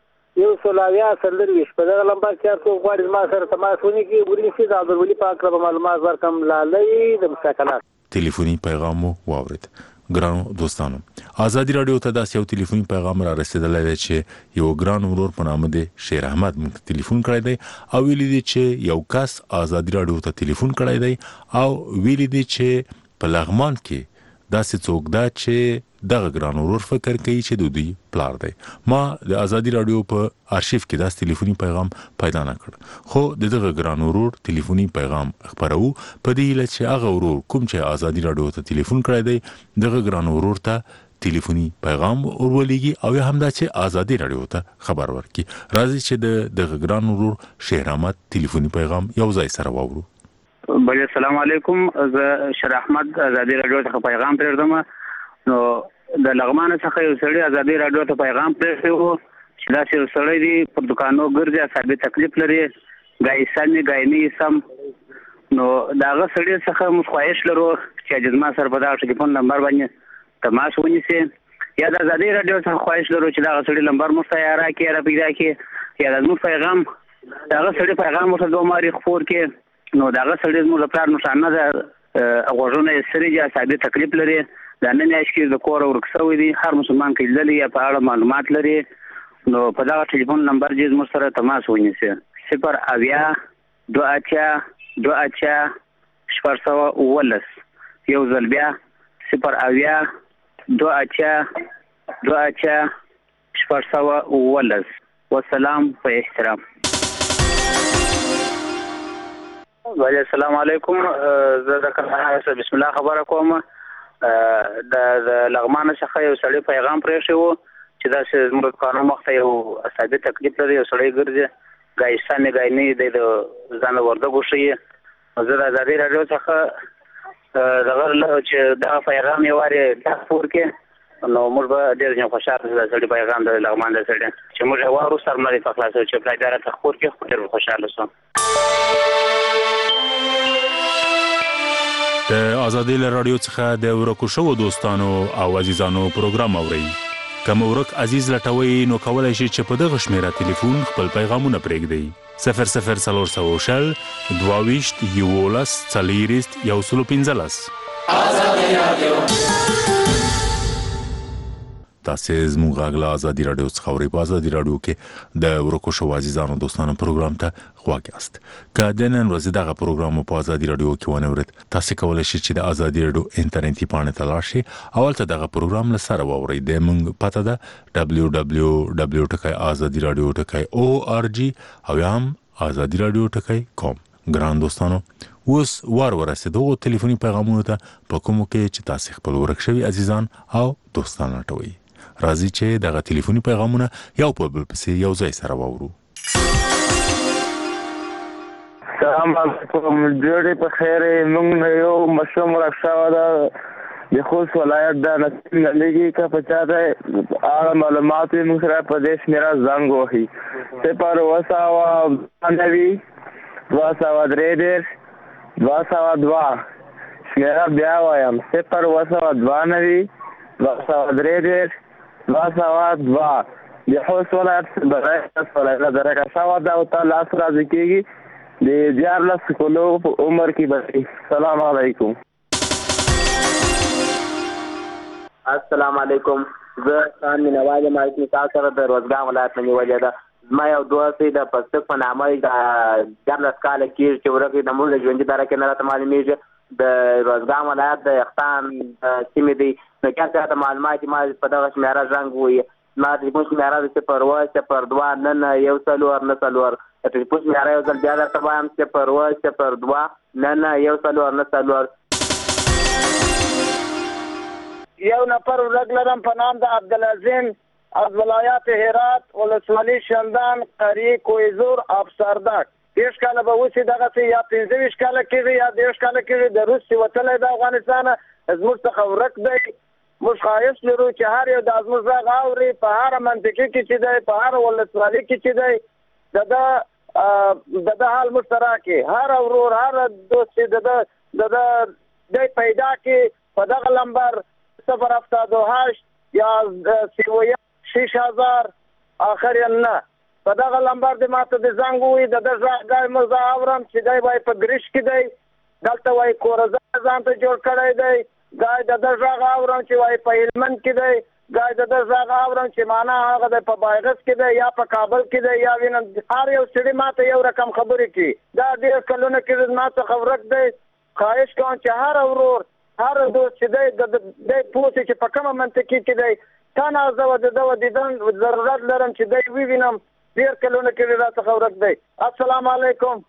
یو سل اویا څلرویشت. په دغه نمبر کې هر څوک غواړي زما سره تماس ونیسي ونیسي د عبدالولي په هکله به معلومات ورکړم. لالی د موسی کلا. ټلیفوني پیغام مو واورېد. ګرانو دوستانو، ازادي راډیو ته داسې یو ټلیفوني پیغام را رسېدلی دی چې یو ګران ورور په نامه دی شیر احمد موږ ته ټلیفون کړی دی او ویلي دی چې یو کس ازادي راډیو ته ټلیفون کړی دی او ویلي دی چې په لغمان کې داسې څوک ده چې دغه ګران ورور فکر کوي چې د دوی پلار دی. ما د ازادي راډیو په آرشیف کې داسې ټلیفوني پیغام پیدا نه کړ، خو د دغه ګران ورور ټلیفوني پیغام خپرو په دې هیله چې هغه ورور کوم چې ازادي راډیو ته ټلیفون کړی دی دغه ګران ورور ته ټلیفوني پیغام ورولېږي او یا همدا چې ازادي راډیو ته خبر ورکړي. راځي چې د دغه ګران ورور شیر احمد ټلیفوني پیغام یو ځای سره واورو. بله السلام علیکم. زه شیر احمد ازادي راډیو ته پیغام پرېږدم. نو د لغمان څخه یو سړی ازادي راډیو ته پیغام پرېښی و چې داسې یو سړی دی پر دوکانو ګرځي، اعصابي تکلیف لري، ګای سم یې ګای نه یې سم. نو د هغه سړي څخه موږ خواهش لرو چې زما سره په دغه ټلیفون نمبر باندې تماس ونیسي، یا د ازادي راډیو څخه خواهش لرو چې دغه سړي نمبر موږ ته یا راکړي یا راپیدا کړي یا زموږ پیغام د هغه سړي پیغام ورته دوه مارې خپور کړي. نو د هغه سړي زموږ د پلار نښانه ده، غوږونه یې ستړي دي، اعصابي تکلیف لري، د نن میاشت کې د کوره ورک شوی دی، هر مسلمان کې لیدلی یا په اړه معلومات لري. نو په دغه ټلیفون نمبر چې زموږ سره تماس ونیسي صفر اویا دوه اتیا دوه اتیا شپږ سوه اوولس. یو ځل بیا صفر اویا دوه اتیا دوه اتیا شپږ سوه اوولس. وسلام په احترام. بله السلام علیکم. زه د کندهار څخه بسم الله خبره کوم. د لغمان څخه یو سړی پیغام پرېښی و چې داسې زموږ د قانون مخته یو اعصابي تکلیف لري، یو سړی ګرځي، ګای سم یې ګای نه یې دی، د ځان له وردګو ښیي. زه د ازادي راډیو څخه دغه چې دغه پیغام یې وارې دا خپور کړې نو موږ به ډېر ژر خوشحاله د سړي پیغام د لغمان د سړي چې موږ یې واورو سر مړی په خلاصو چې پلای دا راته خپور کړي، خو ډېر خوشحاله شوم. د ازادي راډیو څخه د ورکو شوو دوستانو او عزیزانو پروګرام اورئ. که مو ورک عزیز لټوئ نو کولی شئ چې په دغه شمېره ټلیفون خپل پیغامونه پرېږدئ. صفر صفر څلور سوه شل دوه ویشت یولس څلېرویشت یو سل پنځلس. تاسو زموږ غږ له ازادي رادیو څخه اورئ. په ازادي رادیو کې د ورکو شو عزیزانو دوستانو پروګرام ته خواږه یاست. که د نن ورځې دغه پروګرام په ازادي رادیو کې ونه ورت تاسو کولای شئ چې د ازادي رادیو انټرنیټي پاڼه ته لاړ شئ او ولته دغه پروګرام له سره واورئ. د موږ پته ده دبليو دبليو دبليو ډاٹ ازادي رادیو ډاٹ او ار جی او هم ازادي رادیو ډاٹ کام. ګران دوستانو اوس وار ورسېدو ټلیفوني پیغامونو ته په کومو کې چې تاسو خپل ورک شوي عزیزان او دوستان لټوي. راځي چې دغه ټلیفوني پیغامونه یو په بل پسې یو ځای سره واورو. سلام علیکم، ډېرې په خیر. موږ یو مشوم راښاوه ده د خوست ولایت د نسیم لګي که په چا ته هغه معلومات وي موږ سره په دې شمېره زنګ وهي. صفر اوه سوه نوي دوه سوه درې دېرش دوه سوه دوه شمېره بیا وایم صفر اوه سوه دوه نوي دوه سوه درې دېرش دوه سوه دوه. د خوست ولایت ولایت درکه شوه ده او ته لاس راضي کېږي د دیارلس کلو په عمر کې بچي. سلام علیکم. السلام علیکم. زه خان مینوال یم. تاسو سره د روزګان ولایت نه نیولې ده. زما یو دوست دی د پستک په نامه د دیارلس کاله کېږي چې ورکې د موږ د ژوندي درکې نه راته معلومېږي. د روزګان ولایت د اختان سیمې دی. نو که څه راته معلومات دي ما په دغه شمېره زنګ ووایي. ما د ټلیفون شمېره د صفر اوه صفر دوه نه نه یو څلور نه څلور. د ټلیفون شمېره یو ځل بیا درته وایم صفر اوه صفر دوه نه نه یو څلور نه څلور. یو نفر ورک لرم په نام د عبدالعظیم از ولایت هرات ولسوالی شندان قری کویزور افسردک. دیش کاله به اوسې دغسې یا پنځه ویشت کاله کېږي یا دېرش کاله کېږي. د روس چې وتلی د افغانستانه زموږ څخه ورک دی. موږ ښایست لرو چې هر یو دا زموږ غږ اوري په هره منطقې کې چې دی په هره ولسوالۍ کې چې دی د ده د ده حال موږ ته راکړي. هر ورور هر دوست چې د ده د ده دی پیدا کړي په دغه لمبر صفر هفتاد و هشت یا سی و یک شش هزار آخر نه په دغه لمبر د ماته د زنګ ووایي. د ده غږ ګای مو زه اورم چې دی وایي په ګریش کې دی. دلته وایي کورزه ځان ته جوړ کړی دی. ګای د ده غږ اورم چې وایي په هلمند کې دی. ګای د ده غږ اورم چې معنا هغه دی په بایغس کې دی یا په کابل کې دی یا وینم. هر یو سړي ماته یو رقم خبرې کوي. دا ډېر کلونه کې ما څخه ورک دی. خواهش کوم چې هر ورور هر دوست چې دی دی پوه شي چې په کومه منطقې کې دی. تنه زه و د ده و دیدن ضرورت لرم چې دی ووینم. ډېر کلونه کې راڅخه ورک دی. السلام علیکم.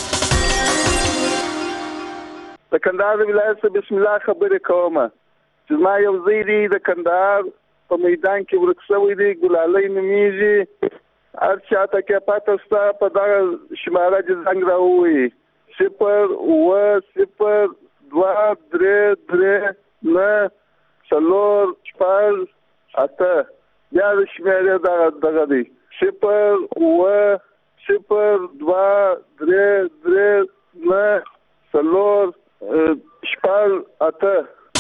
د کندهار ولایت څخه بسم الله خبرې کوم چې زما یو ځای دی د کندهار په میدان کې ورک شوی دی. ګلالۍ نومیږي. هر چاته کې پته شته په دغه شماره چې زنګ راووایي صفر اوه صفر دوه درې درې نه څلور شپږ اته. بیا د شمېرې دغه دغه دی صفر اوه صفر دوه درې درې نه څلور شپږ اته.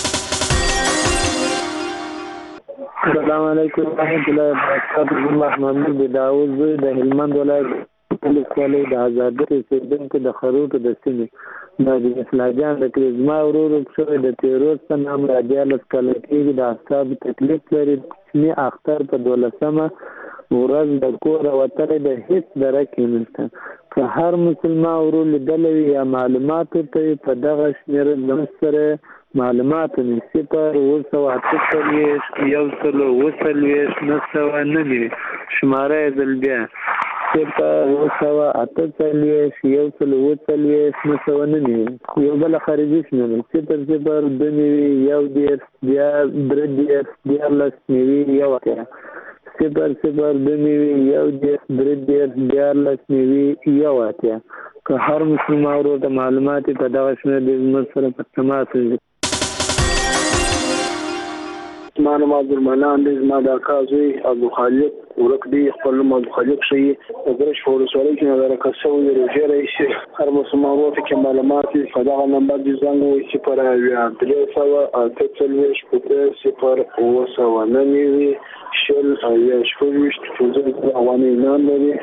السلام علیکم ورحمۃ اللہ وبرکاتہ. محمد بن داوود زوی د هلمند ولایت ولسوالۍ د آزادۍ اوسېدونکی د خروټو د سیمې د اصلاحجان د کلي. زما ورور شوی د تیروز په نام را دیارلس کاله کېږي. د اعصابو تکلیف لري. سمې اختر په دولسمه ورځ د کوره وتلی د هېڅ درک یې نشته. که هر مسلمان ورور لیدلی وي یا معلومات ورته وي په دغه شمېره زموږ سره معلومات وي. صفر اوه سوه اته څلوېښت یو سل اوه څلوېښت نه سوه نه نوي شماره یې ځل بیا صفر اوه سوه اته څلوېښت یو سل اوه څلوېښت نه سوه نه نوي. یو بله خارجي شمېره صفر صفر دوه نوي یو دېرش بیا درې دېرش دیارلس نوي یو اتیا. صفر صفر دوه نوي یو دېرش درې دېرش دیارلس نوي یو اتیا. که هر مسلمان ورور ته معلومات په دغه شمېره د زموږ سره په تماس وي. زما نوم عبدالمنان دی. زما د اکا زوی عبدالخالق ورک دی. خپل نوم عبدالخالق ښیي. د ګرش په ولسوالۍ کې مدرکه شوی دی. روژې رئیس هر مسلمان ورور ته کې معلومات وي په دغه نمبر دې زنګ ووایي صفر اویا درې سوه اته څلوېښت پنځه صفر اوه سوه نه نوي شل اویا شپږویشت پنځه افغانۍ نام لري.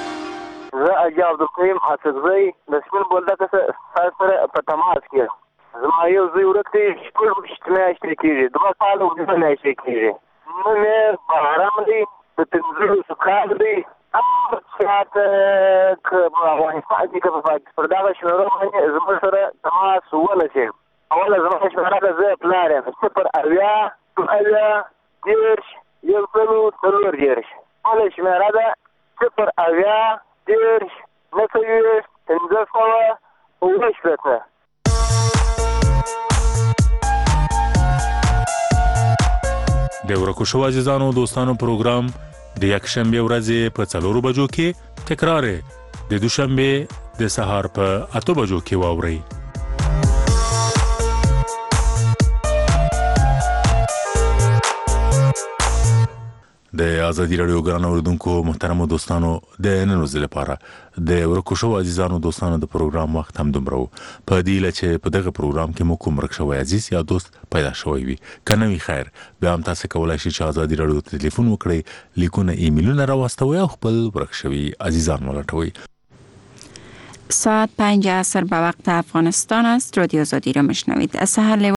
زه اجي عبدالقیوم حافظ زی د سپین بولدک سره په تماس کې زما یو زوی ورک دی شپږ ویشت میاشتې کېږي دوه کاله اووه میاشتې کېږي نوم یې بهرام دی د پنځلسو کال دی هر چاته که په افغانستان کې که په پاکستان پر دغه شمېرو باندې زموږ سره تماس ونیسي اوله زما شمېره ده زه پلار یم صفر اویا اویا دېرش یو سلو څلور دېرش بله شمېره ده صفر اویا دېرش نهه څلوېښت پنځه سوه اووه شپېته د ورکو شو عزیزانو دوستانو پروګرام د یکشنبه ورځې په څلورو بجو کې تکرار د دوشنبه د سهار په اته بجو کې واوري. د ازادي رادیو ګران اوریدونکو محترم دوستانو د نن ورځې لپاره د ورکو شو عزیزانو دوستانو د پروګرام وخت هم دومره په دې لچې په دغه پروګرام کې مو کوم ورک شوی عزیز یا دوست پیدا شوی وي کنه وی خیر به هم تاسو کولای شئ چې ازادي رادیو ته ټلیفون وکړئ لیکونه ایمیلونه راوستوي او خپل ورک شوی عزیزان ولټوي. ساعت پنج عصر به وقت افغانستان است. رادیو آزادی را میشنوید. از سحر